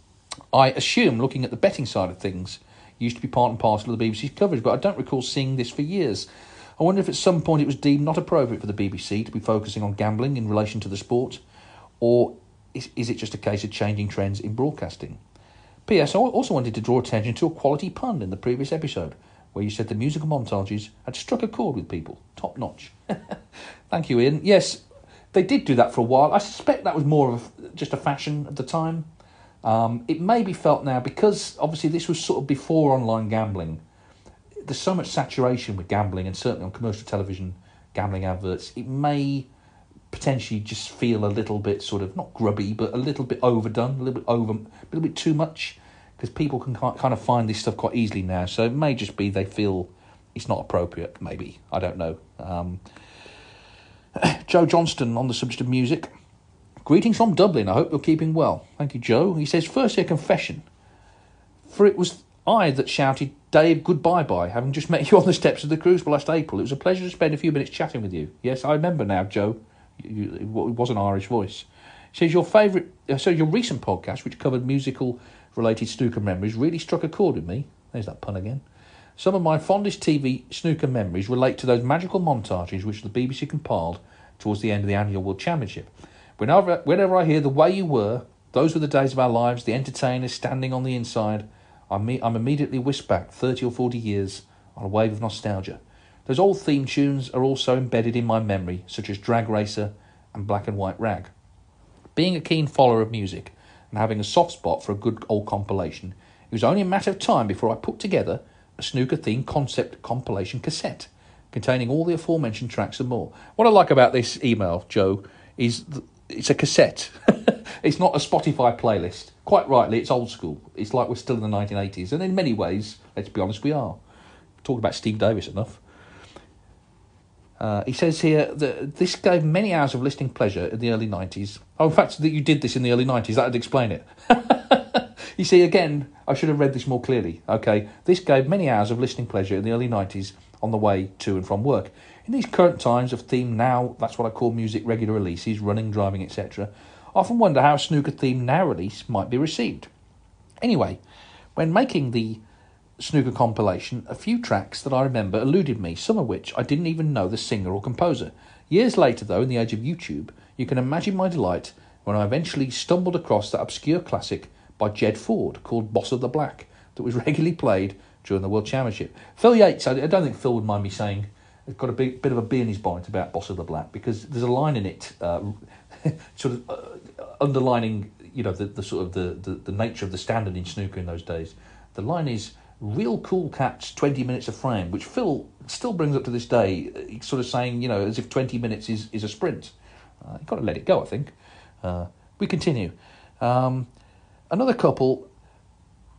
I assume, looking at the betting side of things, used to be part and parcel of the B B C's coverage, but I don't recall seeing this for years. I wonder if at some point it was deemed not appropriate for the B B C to be focusing on gambling in relation to the sport, or is, is it just a case of changing trends in broadcasting? P S. I also wanted to draw attention to a quality pun in the previous episode, where you said the musical montages had struck a chord with people. Top notch. Thank you, Ian. Yes, they did do that for a while. I suspect that was more of a, just a fashion at the time. Um, it may be felt now, because obviously this was sort of before online gambling. There's so much saturation with gambling, and certainly on commercial television, gambling adverts. It may potentially just feel a little bit sort of, not grubby, but a little bit overdone, a little bit over, a little bit too much, because people can kind of find this stuff quite easily now. So it may just be they feel it's not appropriate, maybe. I don't know. Um, Joe Johnston on the subject of music. Greetings from Dublin. I hope you're keeping well. Thank you, Joe. He says, firstly, a confession. For it was I that shouted, Dave, goodbye-bye, having just met you on the steps of the Crucible last April. It was a pleasure to spend a few minutes chatting with you. Yes, I remember now, Joe. It was an Irish voice. He says your favourite, uh, so your recent podcast, which covered musical-related snooker memories, really struck a chord with me. There's that pun again. Some of my fondest T V snooker memories relate to those magical montages which the B B C compiled towards the end of the annual World Championship. Whenever, whenever I hear The Way You Were, Those Were the Days of Our Lives, The Entertainers, Standing on the Inside, I'm, I'm immediately whisked back thirty or forty years on a wave of nostalgia. Those old theme tunes are also embedded in my memory, such as Drag Racer and Black and White Rag. Being a keen follower of music and having a soft spot for a good old compilation, it was only a matter of time before I put together a snooker-themed concept compilation cassette containing all the aforementioned tracks and more. What I like about this email, Joe, is th- it's a cassette. It's not a Spotify playlist. Quite rightly, it's old school. It's like we're still in the nineteen eighties, and in many ways, let's be honest, we are. Talked about Steve Davis enough. Uh, he says here that this gave many hours of listening pleasure in the early nineties. Oh, in fact, that you did this in the early nineties, that would explain it. You see, again, I should have read this more clearly. Okay, this gave many hours of listening pleasure in the early nineties on the way to and from work. In these current times of theme now, that's what I call music regular releases, running, driving, et cetera, I often wonder how a snooker theme now release might be received. Anyway, when making the snooker compilation, a few tracks that I remember eluded me, some of which I didn't even know the singer or composer. Years later, though, in the age of YouTube, you can imagine my delight when I eventually stumbled across that obscure classic by Jed Ford called Boss of the Black that was regularly played during the World Championship. Phil Yates, I don't think Phil would mind me saying, has got a big, bit of a bee in his bonnet about Boss of the Black, because there's a line in it uh, sort of uh, underlining, you know, the, the sort of the, the, the nature of the standard in snooker in those days. The line is, real cool cats, twenty minutes a frame, which Phil still brings up to this day. He's sort of saying, you know, as if twenty minutes is, is a sprint. Uh, you've got to let it go, I think. Uh, we continue. Um, another couple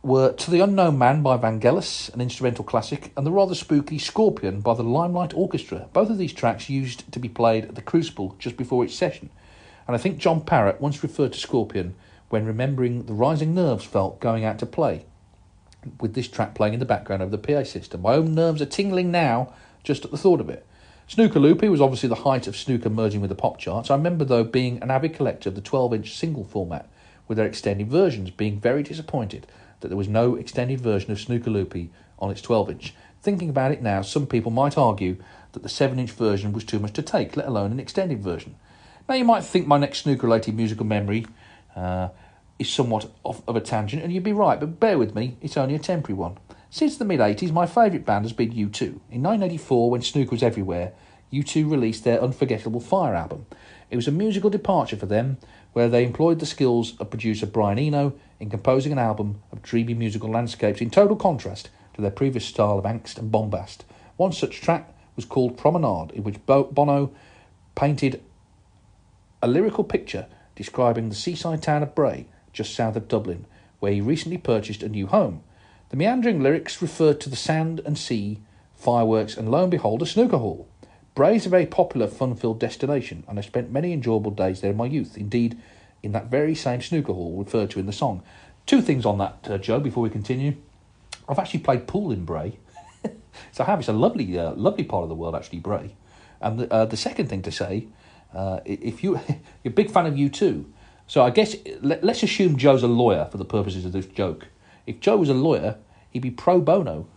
were To the Unknown Man by Vangelis, an instrumental classic, and the rather spooky Scorpion by the Limelight Orchestra. Both of these tracks used to be played at the Crucible just before each session, and I think John Parrott once referred to Scorpion when remembering the rising nerves felt going out to play, with this track playing in the background of the P A system. My own nerves are tingling now just at the thought of it. Snooker Loopy was obviously the height of snooker merging with the pop charts. I remember, though, being an avid collector of the twelve-inch single format, with their extended versions, being very disappointed that there was no extended version of Snooker Loopy on its twelve-inch. Thinking about it now, some people might argue that the seven-inch version was too much to take, let alone an extended version. Now, you might think my next snooker-related musical memory uh, is somewhat off of a tangent, and you'd be right, but bear with me, it's only a temporary one. Since the mid-eighties, my favourite band has been U two. In nineteen eighty-four, when snooker was everywhere, U two released their Unforgettable Fire album. It was a musical departure for them, where they employed the skills of producer Brian Eno in composing an album of dreamy musical landscapes in total contrast to their previous style of angst and bombast. One such track was called Promenade, in which Bono painted a lyrical picture describing the seaside town of Bray, just south of Dublin, where he recently purchased a new home. The meandering lyrics referred to the sand and sea, fireworks, and lo and behold, a snooker hall. Bray is a very popular, fun-filled destination, and I spent many enjoyable days there in my youth. Indeed, in that very same snooker hall referred to in the song. Two things on that, uh, Joe, before we continue. I've actually played pool in Bray. So I have. It's a lovely, uh, lovely part of the world, actually, Bray. And the, uh, the second thing to say, uh, if you, you're a big fan of U two, so I guess let, let's assume Joe's a lawyer for the purposes of this joke. If Joe was a lawyer, he'd be pro bono.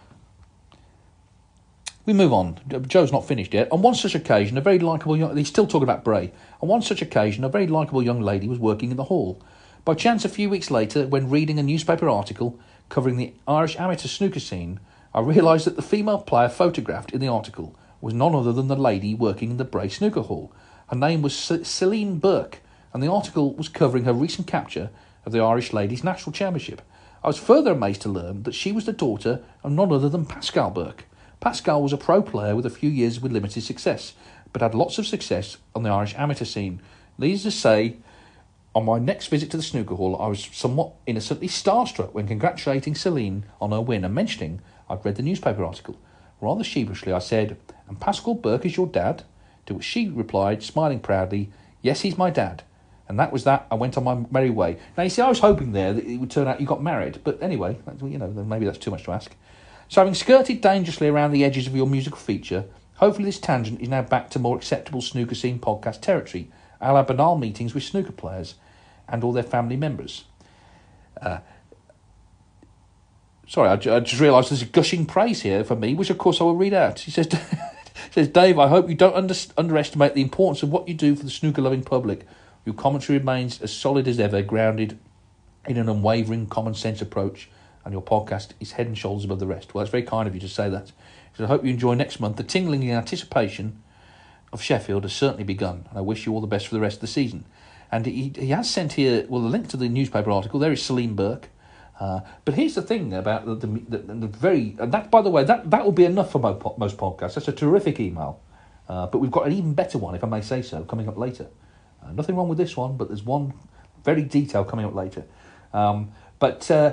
We move on. Joe's not finished yet. On one such occasion, a very likeable young... He's still talking about Bray. On one such occasion, a very likeable young lady was working in the hall. By chance, a few weeks later, when reading a newspaper article covering the Irish amateur snooker scene, I realised that the female player photographed in the article was none other than the lady working in the Bray snooker hall. Her name was C- Celine Burke, and the article was covering her recent capture of the Irish Ladies National Championship. I was further amazed to learn that she was the daughter of none other than Pascal Burke. Pascal was a pro player with a few years with limited success, but had lots of success on the Irish amateur scene. Needless to say, on my next visit to the snooker hall, I was somewhat innocently starstruck when congratulating Celine on her win and mentioning I'd read the newspaper article. Rather sheepishly, I said, "And Pascal Burke is your dad?" To which she replied, smiling proudly, "Yes, he's my dad." And that was that. I went on my merry way. Now, you see, I was hoping there that it would turn out you got married. But anyway, you know, maybe that's too much to ask. So having skirted dangerously around the edges of your musical feature, hopefully this tangent is now back to more acceptable snooker scene podcast territory, a la banal meetings with snooker players and all their family members. Uh, sorry, I, I just realised there's a gushing praise here for me, which of course I will read out. He says, says Dave, I hope you don't under, underestimate the importance of what you do for the snooker-loving public. Your commentary remains as solid as ever, grounded in an unwavering common-sense approach, and your podcast is head and shoulders above the rest. Well, it's very kind of you to say that. So I hope you enjoy next month. The tingling in anticipation of Sheffield has certainly begun, and I wish you all the best for the rest of the season. And he, he has sent here, well, the link to the newspaper article. There is Celine Burke. Uh, but here's the thing about the, the, the, the very... And that, by the way, that, that will be enough for most, most podcasts. That's a terrific email. Uh, but we've got an even better one, if I may say so, coming up later. Uh, nothing wrong with this one, but there's one very detailed coming up later. Um, but... Uh,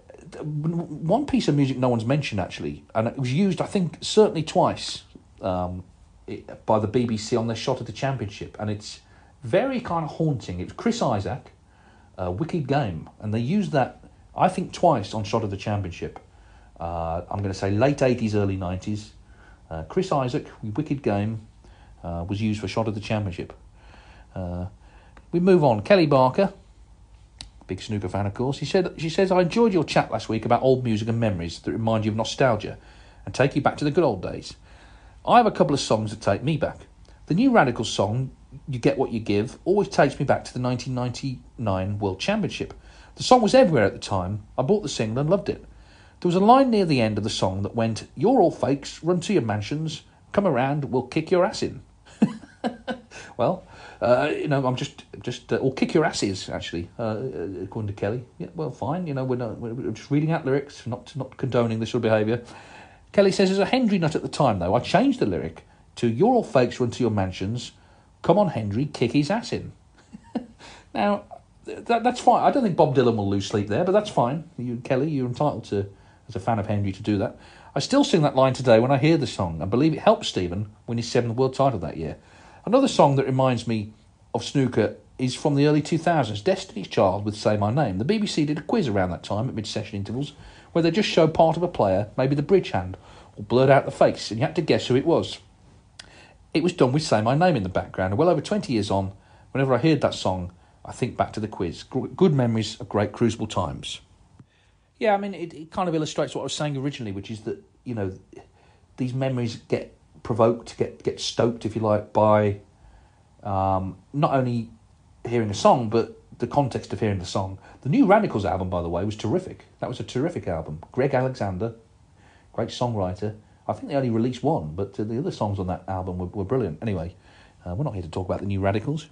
One piece of music no one's mentioned, actually, and it was used, I think, certainly twice um, it, by the B B C on their shot at the championship, and it's very kind of haunting. It was Chris Isaak, uh, Wicked Game, and they used that, I think, twice on shot of the championship. Uh, I'm going to say late eighties, early nineties. Uh, Chris Isaak, Wicked Game, uh, was used for shot of the championship. Uh, we move on. Kelly Barker, big snooker fan, of course. He said, she says, I enjoyed your chat last week about old music and memories that remind you of nostalgia and take you back to the good old days. I have a couple of songs that take me back. The new Radical song, You Get What You Give, always takes me back to the nineteen ninety-nine World Championship. The song was everywhere at the time. I bought the single and loved it. There was a line near the end of the song that went, "You're all fakes, run to your mansions, come around, we'll kick your ass in." Well, uh, you know, I'm just, just, uh, or kick your asses, actually, uh, according to Kelly. Yeah, well, fine, you know, we're, not, we're just reading out lyrics, not not condoning this sort of behaviour. Kelly says, as a Hendry nut at the time, though, I changed the lyric to, "You're all fakes, run to your mansions, come on, Hendry, kick his ass in." Now, that, that's fine. I don't think Bob Dylan will lose sleep there, but that's fine. You, Kelly, you're entitled to, as a fan of Henry, to do that. I still sing that line today when I hear the song. I believe it helped Stephen win his seventh world title that year. Another song that reminds me of snooker is from the early two thousands, Destiny's Child with Say My Name. The B B C did a quiz around that time at mid-session intervals where they just showed part of a player, maybe the bridge hand, or blurred out the face, and you had to guess who it was. It was done with Say My Name in the background, and well over twenty years on, whenever I heard that song, I think back to the quiz. Good memories of great Crucible times. Yeah, I mean, it, it kind of illustrates what I was saying originally, which is that, you know, these memories get provoked, get get stoked, if you like, by um, not only hearing a song, but the context of hearing the song. The New Radicals album, by the way, was terrific. That was a terrific album. Greg Alexander, great songwriter. I think they only released one, but uh, the other songs on that album were, were brilliant. Anyway, uh, we're not here to talk about the New Radicals.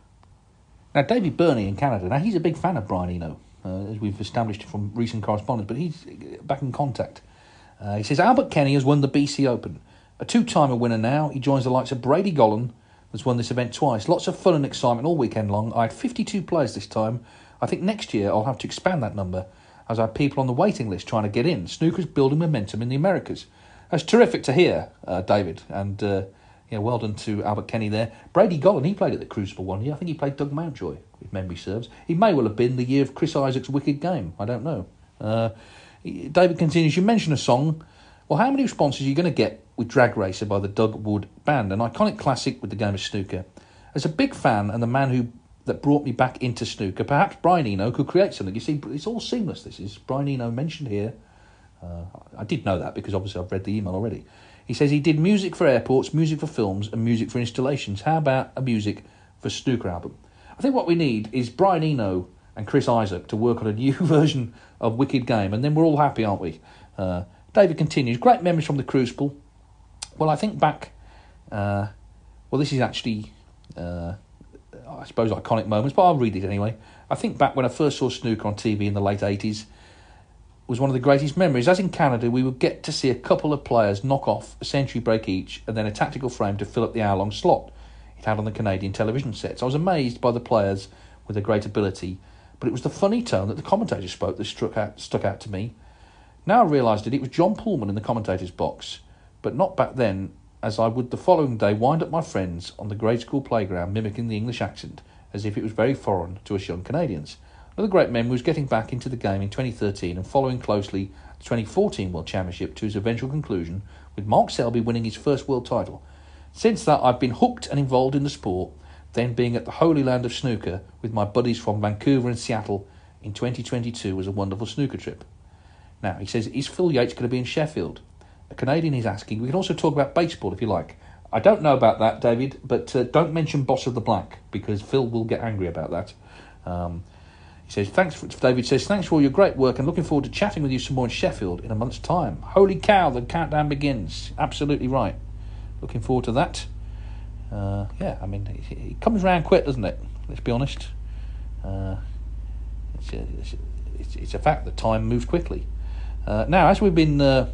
Now, David Burney in Canada, now he's a big fan of Brian Eno, uh, as we've established from recent correspondence, but he's back in contact. Uh, he says, Albert Kenny has won the B C Open. A two-timer winner now. He joins the likes of Brady Gollan, has won this event twice. Lots of fun and excitement all weekend long. I had fifty-two players this time. I think next year I'll have to expand that number, as I have people on the waiting list trying to get in. Snooker's building momentum in the Americas. That's terrific to hear, uh, David, and uh, yeah, well done to Albert Kenny there. Brady Gollan, he played at the Crucible one year. I think he played Doug Mountjoy, if memory serves. He may well have been the year of Chris Isaak's wicked game. I don't know. Uh, David continues, you mentioned a song. Well, how many responses are you going to get with Drag Racer by the Doug Wood Band, an iconic classic with the game of snooker? As a big fan and the man who that brought me back into snooker, perhaps Brian Eno could create something. You see, it's all seamless, this is. Brian Eno mentioned here. Uh, I did know that because obviously I've read the email already. He says he did music for airports, music for films and music for installations. How about a music for snooker album? I think what we need is Brian Eno and Chris Isaak to work on a new version of Wicked Game, and then we're all happy, aren't we? Uh, David continues, great memories from the Crucible. Well, I think back, uh, well, this is actually, uh, I suppose, iconic moments, but I'll read it anyway. I think back when I first saw snooker on T V in the late eighties, was one of the greatest memories. As in Canada, we would get to see a couple of players knock off a century break each and then a tactical frame to fill up the hour-long slot it had on the Canadian television sets. I was amazed by the players with their great ability, but it was the funny tone that the commentators spoke that struck out, stuck out to me. Now I realised that it was John Pullman in the commentator's box, but not back then, as I would the following day wind up my friends on the grade school playground mimicking the English accent as if it was very foreign to us young Canadians. Another great memory was getting back into the game in twenty thirteen and following closely the twenty fourteen World Championship to its eventual conclusion, with Mark Selby winning his first world title. Since that, I've been hooked and involved in the sport, then being at the Holy Land of Snooker with my buddies from Vancouver and Seattle in twenty twenty-two was a wonderful snooker trip. Now, he says, is Phil Yates going to be in Sheffield? A Canadian is asking. We can also talk about baseball if you like. I don't know about that, David, but uh, don't mention Boss of the Black, because Phil will get angry about that. Um, he says, thanks for, David says, thanks for all your great work and looking forward to chatting with you some more in Sheffield in a month's time. Holy cow, the countdown begins. Absolutely right. Looking forward to that. Uh, yeah, I mean, it, it comes round quick, doesn't it? Let's be honest. Uh, it's, a, it's, it's, it's a fact that time moves quickly. Uh, now, as we've been... Uh,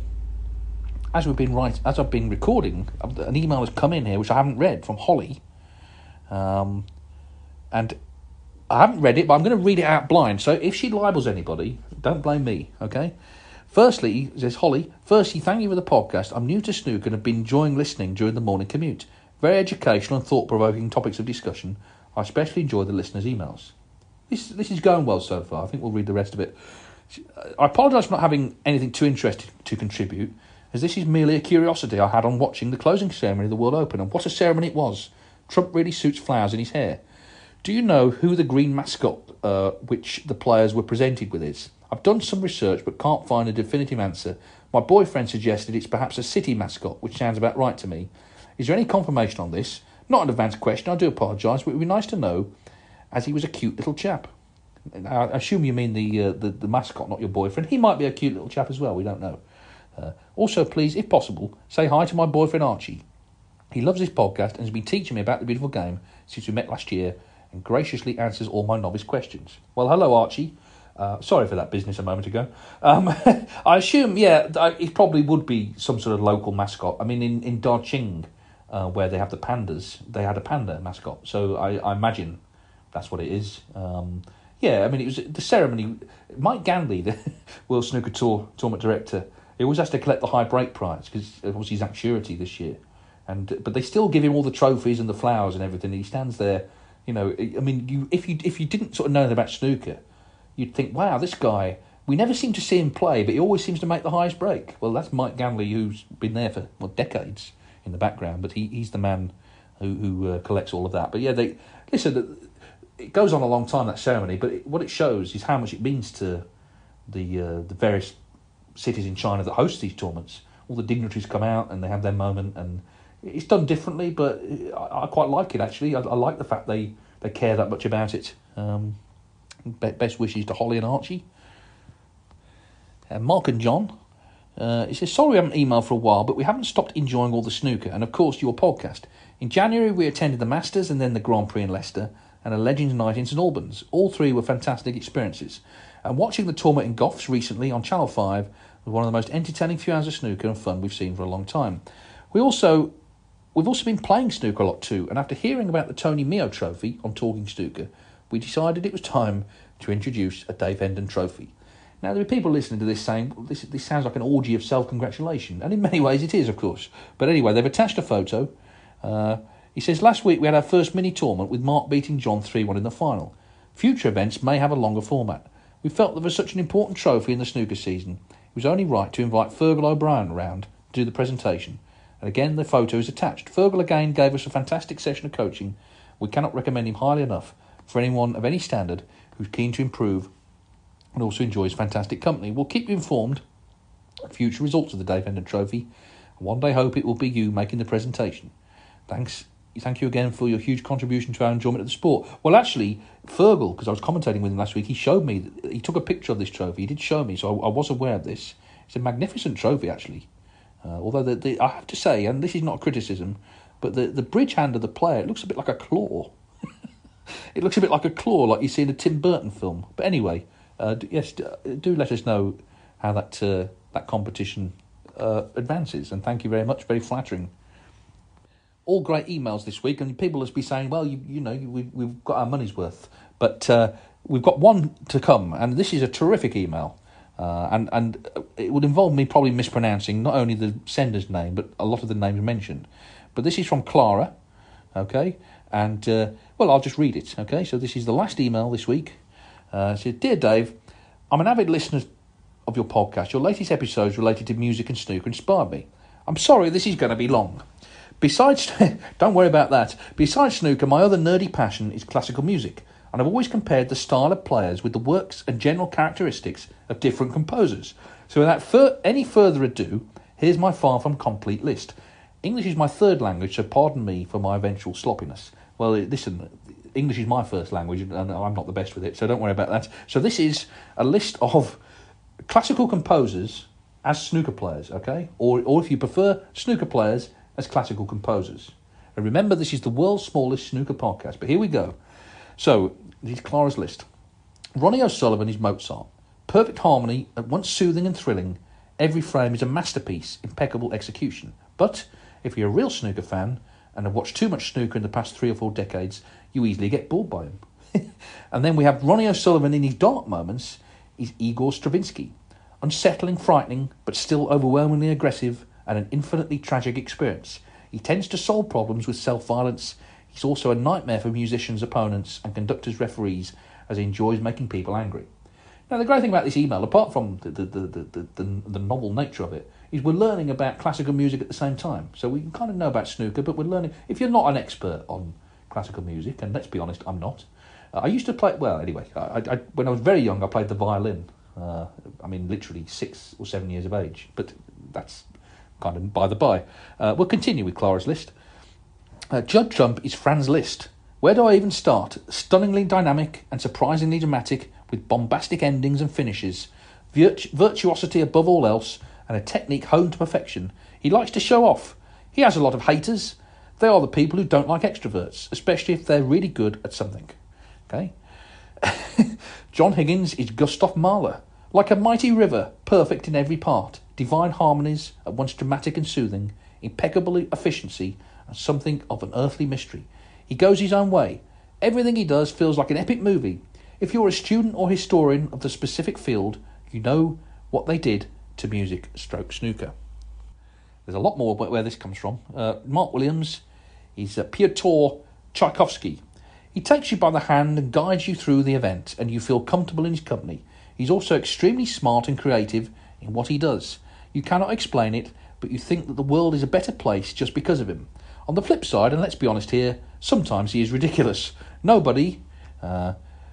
As we've been right, as I've been recording, an email has come in here which I haven't read from Holly, um, and I haven't read it, but I'm going to read it out blind. So if she libels anybody, don't blame me, okay? Firstly, says Holly. Firstly, thank you for the podcast. I'm new to snooker and have been enjoying listening during the morning commute. Very educational and thought-provoking topics of discussion. I especially enjoy the listeners' emails. This this is going well so far. I think we'll read the rest of it. I apologise for not having anything too interesting to contribute, as this is merely a curiosity I had on watching the closing ceremony of the World Open, and what a ceremony it was. Trump really suits flowers in his hair. Do you know who the green mascot uh, which the players were presented with is? I've done some research but can't find a definitive answer. My boyfriend suggested it's perhaps a city mascot, which sounds about right to me. Is there any confirmation on this? Not an advanced question, I do apologise, but it would be nice to know, as he was a cute little chap. I assume you mean the, uh, the, the mascot, not your boyfriend. He might be a cute little chap as well, we don't know. Uh, also, please, if possible, say hi to my boyfriend Archie. He loves this podcast and has been teaching me about the beautiful game since we met last year and graciously answers all my novice questions. Well, hello, Archie. Uh, sorry for that business a moment ago. Um, I assume, yeah, it probably would be some sort of local mascot. I mean, in, in Darjeeling, uh, where they have the pandas, they had a panda mascot. So I, I imagine that's what it is. Um, Yeah, I mean, it was the ceremony. Mike Ganley, the World Snooker Tour Tournament Director, he always has to collect the high break prize because obviously he's at surety this year. And but they still give him all the trophies and the flowers and everything. He stands there, you know. I mean, you if you if you didn't sort of know about snooker, you'd think, wow, this guy. We never seem to see him play, but he always seems to make the highest break. Well, that's Mike Ganley, who's been there for well decades in the background, but he he's the man who who uh, collects all of that. But yeah, they listen. It goes on a long time, that ceremony, but it, what it shows is how much it means to the uh, the various cities in China that host these tournaments. All the dignitaries come out and they have their moment, and it's done differently, but I, I quite like it, actually. I, I like the fact they, they care that much about it. Um, best wishes to Holly and Archie. Uh, Mark and John. Uh, he says, sorry we haven't emailed for a while, but we haven't stopped enjoying all the snooker and, of course, your podcast. In January, we attended the Masters and then the Grand Prix in Leicester and a Legends Night in St Albans. All three were fantastic experiences. And watching the tournament in Goffs recently on Channel five was one of the most entertaining few hours of snooker and fun we've seen for a long time. We also, we've also been playing snooker a lot too, and after hearing about the Tony Meo Trophy on Talking Snooker, we decided it was time to introduce a Dave Hendon Trophy. Now, there are people listening to this saying, well, this, this sounds like an orgy of self-congratulation, and in many ways it is, of course. But anyway, they've attached a photo. Uh, he says, last week we had our first mini-tournament with Mark beating John three one in the final. Future events may have a longer format. We felt that for such an important trophy in the snooker season, it was only right to invite Fergal O'Brien around to do the presentation. And again, the photo is attached. Fergal again gave us a fantastic session of coaching. We cannot recommend him highly enough for anyone of any standard who's keen to improve and also enjoys fantastic company. We'll keep you informed of future results of the Dave Hendon Trophy, and one day hope it will be you making the presentation. Thanks. Thank you again for your huge contribution to our enjoyment of the sport. Well, actually, Fergal, because I was commentating with him last week, he showed me, he took a picture of this trophy. He did show me, so I, I was aware of this. It's a magnificent trophy, actually. Uh, although, the, the, I have to say, and this is not a criticism, but the, the bridge hand of the player, it looks a bit like a claw. It looks a bit like a claw, like you see in a Tim Burton film. But anyway, uh, yes, do let us know how that uh, that competition uh, advances. And thank you very much, very flattering. All great emails this week, and people will be saying, well, you, you know, we've, we've got our money's worth. But uh, we've got one to come, and this is a terrific email. Uh, and, and it would involve me probably mispronouncing not only the sender's name, but a lot of the names mentioned. But this is from Clara, okay? And, uh, well, I'll just read it, okay? So this is the last email this week. Uh, it says, Dear Dave, I'm an avid listener of your podcast. Your latest episodes related to music and snooker inspired me. I'm sorry this is going to be long. Besides, don't worry about that. Besides snooker, my other nerdy passion is classical music, and I've always compared the style of players with the works and general characteristics of different composers. So without fur- any further ado, here's my far from complete list. English is my third language, so pardon me for my eventual sloppiness. Well, listen, English is my first language, and I'm not the best with it, so don't worry about that. So this is a list of classical composers as snooker players, okay? Or, or if you prefer, snooker players as classical composers. And remember, this is the world's smallest snooker podcast, but here we go. So, this is Clara's list. Ronnie O'Sullivan is Mozart. Perfect harmony, at once soothing and thrilling. Every frame is a masterpiece, impeccable execution. But, if you're a real snooker fan, and have watched too much snooker in the past three or four decades, you easily get bored by him. And then we have Ronnie O'Sullivan in his dark moments, is Igor Stravinsky. Unsettling, frightening, but still overwhelmingly aggressive, and an infinitely tragic experience. He tends to solve problems with self-violence. He's also a nightmare for musicians' opponents and conductors' referees, as he enjoys making people angry. Now, the great thing about this email, apart from the the, the, the, the, the novel nature of it, is we're learning about classical music at the same time. So we kind of know about snooker, but we're learning... If you're not an expert on classical music, and let's be honest, I'm not. Uh, I used to play... Well, anyway, I, I, when I was very young, I played the violin. Uh, I mean, literally six or seven years of age. But that's kind of by the by. Uh, we'll continue with Clara's list. Uh, Judd Trump is Franz Liszt. Where do I even start? Stunningly dynamic and surprisingly dramatic, with bombastic endings and finishes, Virtu- virtuosity above all else, and a technique honed to perfection. He likes to show off. He has a lot of haters. They are the people who don't like extroverts, especially if they're really good at something. Okay. John Higgins is Gustav Mahler. Like a mighty river, perfect in every part, divine harmonies, at once dramatic and soothing, impeccable efficiency, and something of an earthly mystery. He goes his own way. Everything he does feels like an epic movie. If you're a student or historian of the specific field, you know what they did to music stroke snooker. There's a lot more where this comes from. Uh, Mark Williams, he's uh, Pyotr Tchaikovsky. He takes you by the hand and guides you through the event, and you feel comfortable in his company. He's also extremely smart and creative in what he does. You cannot explain it, but you think that the world is a better place just because of him. On the flip side, and let's be honest here, sometimes he is ridiculous. Nobody, uh,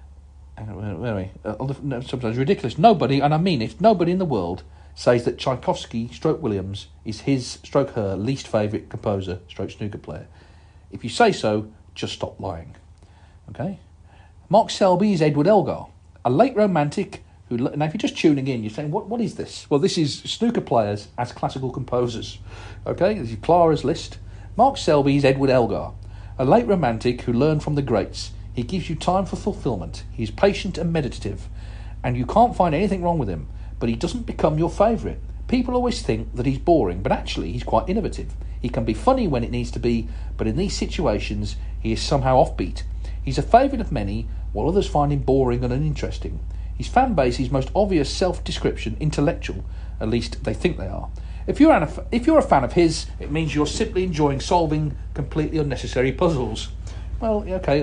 where, where are we? Uh, on the, no, sometimes ridiculous. Nobody, and I mean it, nobody in the world says that Tchaikovsky, stroke Williams, is his, stroke her, least favourite composer, stroke snooker player. If you say so, just stop lying. Okay? Mark Selby is Edward Elgar, a late romantic who... Now, if you're just tuning in, you're saying, what, what is this? Well, this is snooker players as classical composers. Okay? This is Clara's list. Mark Selby is Edward Elgar, a late romantic who learned from the greats. He gives you time for fulfilment. He's patient and meditative, and you can't find anything wrong with him, but he doesn't become your favourite. People always think that he's boring, but actually he's quite innovative. He can be funny when it needs to be, but in these situations, he is somehow offbeat. He's a favourite of many, while others find him boring and uninteresting. His fan base is most obvious self-description, intellectual, at least they think they are. If you're, an, if you're a fan of his, it means you're simply enjoying solving completely unnecessary puzzles. Well, okay,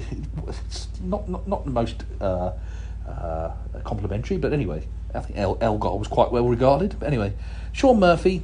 it's not not, not the most uh, uh, complimentary, but anyway, I think El- Elgar was quite well regarded. But anyway, Sean Murphy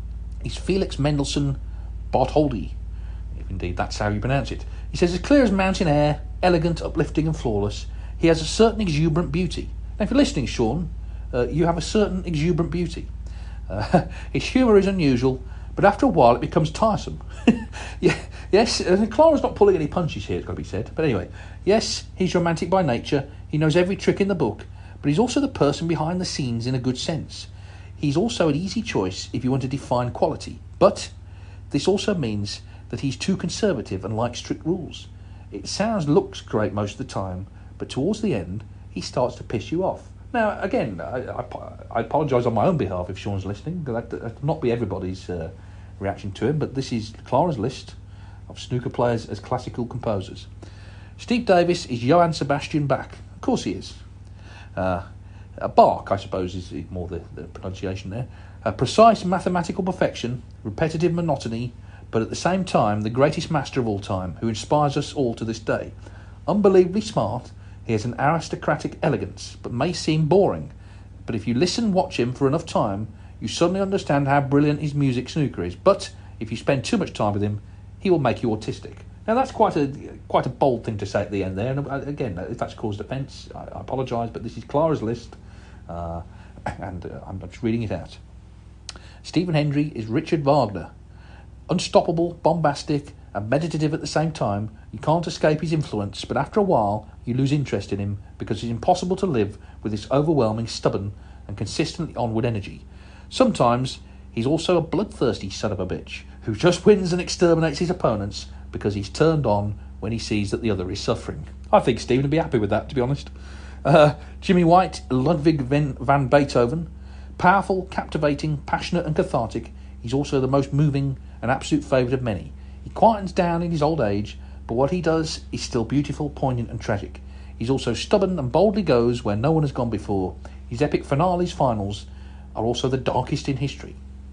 is Felix Mendelssohn Bartholdy, if indeed that's how you pronounce it. He says, as clear as mountain air, elegant, uplifting and flawless, he has a certain exuberant beauty. Now, if you're listening, Sean, uh, you have a certain exuberant beauty. Uh, his humour is unusual, but after a while it becomes tiresome. yeah, yes, uh, Clara's not pulling any punches here, it's got to be said. But anyway, yes, he's romantic by nature. He knows every trick in the book, but he's also the person behind the scenes in a good sense. He's also an easy choice if you want to define quality. But this also means that he's too conservative and likes strict rules. It sounds, looks great most of the time, but towards the end, he starts to piss you off. Now, again, I, I, I apologise on my own behalf if Sean's listening. That that not be everybody's uh, reaction to him, but this is Clara's list of snooker players as classical composers. Steve Davis is Johann Sebastian Bach. Of course he is. Uh, Bach, I suppose, is more the, the pronunciation there. A precise mathematical perfection, repetitive monotony, but at the same time, the greatest master of all time, who inspires us all to this day. Unbelievably smart, he has an aristocratic elegance, but may seem boring. But if you listen and watch him for enough time, you suddenly understand how brilliant his music snooker is. But if you spend too much time with him, he will make you autistic. Now, that's quite a quite a bold thing to say at the end there. And again, if that's caused offence, I, I apologise, but this is Clara's list, uh, and uh, I'm just reading it out. Stephen Hendry is Richard Wagner. Unstoppable, bombastic, and meditative at the same time. You can't escape his influence, but after a while, you lose interest in him because it's impossible to live with this overwhelming, stubborn, and consistently onward energy. Sometimes he's also a bloodthirsty son of a bitch who just wins and exterminates his opponents because he's turned on when he sees that the other is suffering. I think Stephen would be happy with that, to be honest. Uh, Jimmy White, Ludwig van Beethoven. Powerful, captivating, passionate and cathartic, he's also the most moving and absolute favourite of many. He quietens down in his old age, but what he does is still beautiful, poignant and tragic. He's also stubborn and boldly goes where no one has gone before. His epic finales, finals, are also the darkest in history.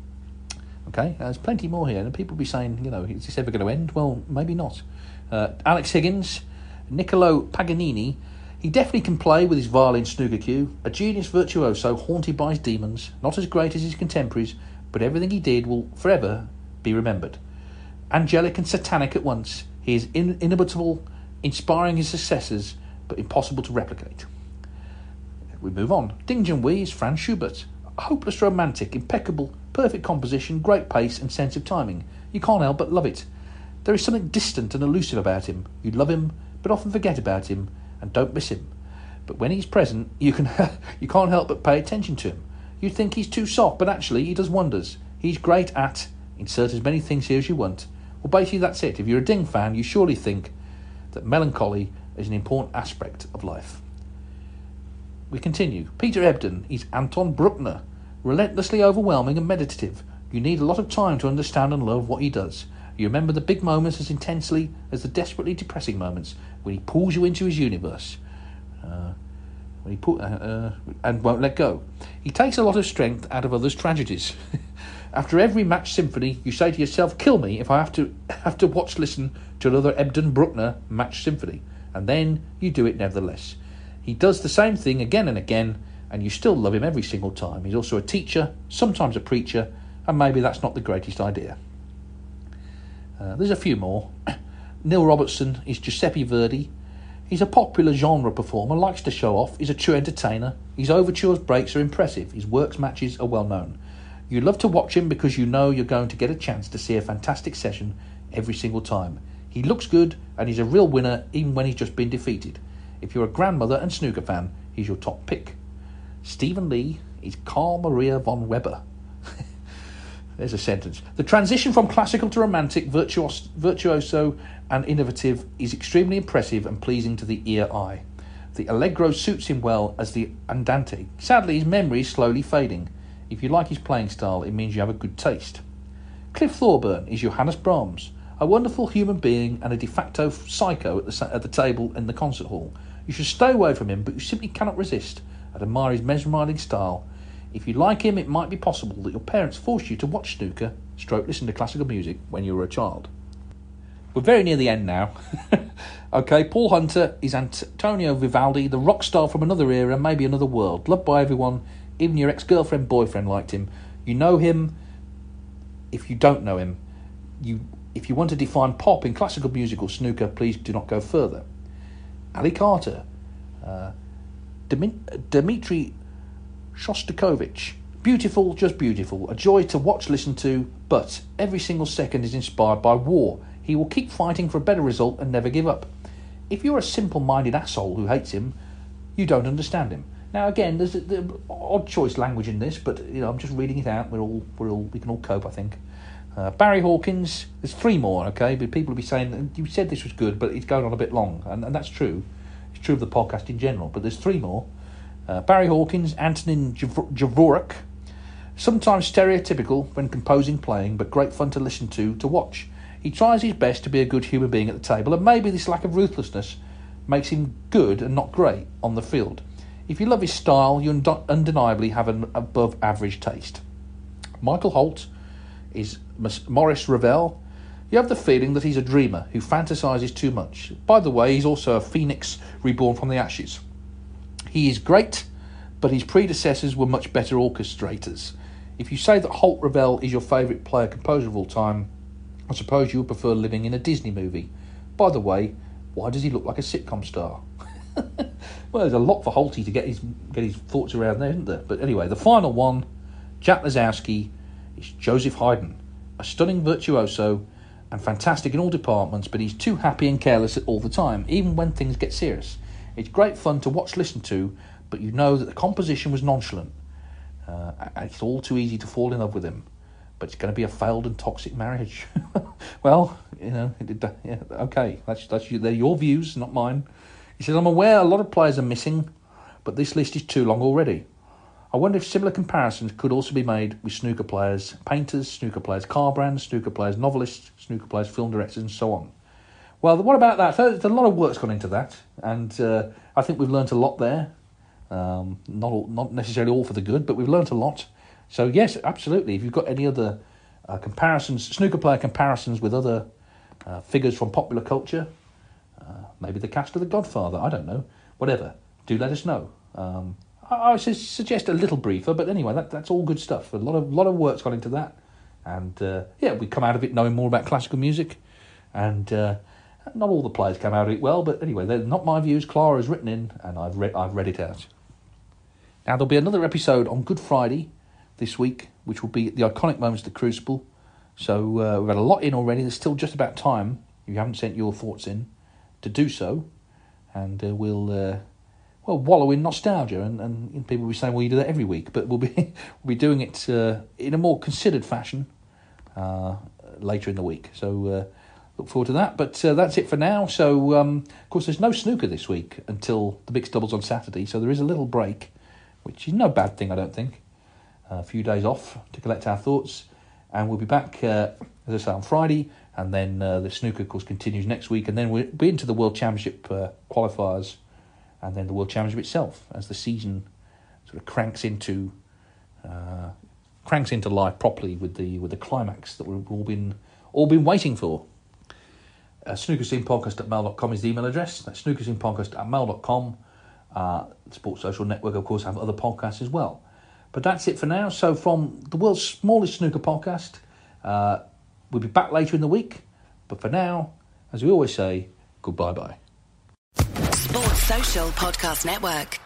Okay, there's plenty more here, and people will be saying, you know, is this ever going to end? Well, maybe not. Uh, Alex Higgins, Niccolo Paganini, he definitely can play with his violin snooker cue, a genius virtuoso haunted by his demons, not as great as his contemporaries, but everything he did will forever be remembered. Angelic and satanic at once, he is in- inimitable, inspiring his successors, but impossible to replicate. We move on. Ding Junhui is Franz Schubert. A hopeless romantic, impeccable, perfect composition, great pace and sense of timing. You can't help but love it. There is something distant and elusive about him. You love him, but often forget about him and don't miss him. But when he's present, you can you can't help but pay attention to him. You think he's too soft, but actually he does wonders. He's great at, insert as many things here as you want. Well, basically that's it. If you're a Ding fan, you surely think that melancholy is an important aspect of life. We continue. Peter Ebdon is Anton Bruckner. Relentlessly overwhelming and meditative. You need a lot of time to understand and love what he does. You remember the big moments as intensely as the desperately depressing moments when he pulls you into his universe. Uh, when he put uh, uh, and won't let go. He takes a lot of strength out of others' tragedies. After every match symphony, you say to yourself, kill me if I have to have to watch listen to another Ebden Bruckner match symphony. And then you do it nevertheless. He does the same thing again and again, and you still love him every single time. He's also a teacher, sometimes a preacher, and maybe that's not the greatest idea. Uh, there's a few more. Neil Robertson is Giuseppe Verdi. He's a popular genre performer, likes to show off, he's a true entertainer. His overtures breaks are impressive, his works matches are well known. You love to watch him because you know you're going to get a chance to see a fantastic session every single time. He looks good and he's a real winner even when he's just been defeated. If you're a grandmother and snooker fan, he's your top pick. Stephen Lee is Carl Maria von Weber. There's a sentence. The transition from classical to romantic, virtuos- virtuoso and innovative is extremely impressive and pleasing to the ear eye. The allegro suits him well as the andante. Sadly, his memory is slowly fading. If you like his playing style, it means you have a good taste. Cliff Thorburn is Johannes Brahms, a wonderful human being and a de facto psycho at the, at the table in the concert hall. You should stay away from him, but you simply cannot resist and admire his mesmerising style. If you like him, it might be possible that your parents forced you to watch snooker, stroke listen to classical music when you were a child. We're very near the end now. Okay, Paul Hunter is Antonio Vivaldi, the rock star from another era, maybe another world. Loved by everyone, even your ex-girlfriend, boyfriend liked him. You know him. If you don't know him, you if you want to define pop in classical music or snooker, please do not go further. Ali Carter, uh, Dmitri Shostakovich, beautiful, just beautiful, a joy to watch, listen to, but every single second is inspired by war. He will keep fighting for a better result and never give up. If you're a simple-minded asshole who hates him, you don't understand him. Now again, there's the odd choice language in this, but you know I'm just reading it out. We're all, we're all, we can all cope, I think. Uh, Barry Hawkins. There's three more, okay? But people will be saying you said this was good, but it's going on a bit long, and, and that's true. It's true of the podcast in general. But there's three more. Uh, Barry Hawkins, Antonin Dvorak. Sometimes stereotypical when composing, playing, but great fun to listen to, to watch. He tries his best to be a good human being at the table, and maybe this lack of ruthlessness makes him good and not great on the field. If you love his style, you und- undeniably have an above-average taste. Michael Holt is Maurice Ravel. You have the feeling that he's a dreamer who fantasises too much. By the way, he's also a phoenix reborn from the ashes. He is great, but his predecessors were much better orchestrators. If you say that Holt Ravel is your favourite player-composer of all time, I suppose you would prefer living in a Disney movie. By the way, why does he look like a sitcom star? Well, there's a lot for Holty to get his get his thoughts around there, isn't there? But anyway, the final one, Jack Lazowski, is Joseph Haydn, a stunning virtuoso and fantastic in all departments, but he's too happy and careless all the time, even when things get serious. It's great fun to watch, listen to, but you know that the composition was nonchalant. Uh, it's all too easy to fall in love with him, but it's going to be a failed and toxic marriage. Well, you know, it, yeah, okay, that's that's they're your views, not mine. He says, I'm aware a lot of players are missing, but this list is too long already. I wonder if similar comparisons could also be made with snooker players, painters, snooker players, car brands, snooker players, novelists, snooker players, film directors, and so on. Well, what about that? So there's a lot of work's gone into that, and uh, I think we've learnt a lot there. Um, not all, not necessarily all for the good, but we've learnt a lot. So yes, absolutely. If you've got any other uh, comparisons, snooker player comparisons with other uh, figures from popular culture, uh, maybe the cast of The Godfather, I don't know, whatever, do let us know. Um, I, I su- suggest a little briefer, but anyway, that, that's all good stuff. A lot of lot of work's gone into that, and uh, yeah, we come out of it knowing more about classical music, and uh, not all the players come out of it well, but anyway, they're not my views. Clara has written in, and I've read I've read it out. Now there'll be another episode on Good Friday this week, which will be the iconic moments of the Crucible. So uh, we've had a lot in already. There's still just about time, if you haven't sent your thoughts in, to do so, and uh, we'll uh, well wallow in nostalgia, and, and people will be saying, well, you do that every week, but we'll be we'll be doing it uh, in a more considered fashion uh, later in the week. So uh, look forward to that. But uh, that's it for now. So um, of course, there's no snooker this week until the mixed doubles on Saturday. So there is a little break, which is no bad thing, I don't think. Uh, a few days off to collect our thoughts, and we'll be back, uh, as I say, on Friday, and then uh, the snooker course continues next week, and then we'll be into the World Championship uh, qualifiers and then the World Championship itself as the season sort of cranks into uh, cranks into life properly with the with the climax that we've all been all been waiting for. Uh, snooker scene podcast at mail dot com is the email address. That's snooker scene podcast at mail dot com. Uh, Sports Social Network, of course, have other podcasts as well. But that's it for now. So from the world's smallest snooker podcast, uh, we'll be back later in the week. But for now, as we always say, goodbye-bye. Sports Social Podcast Network.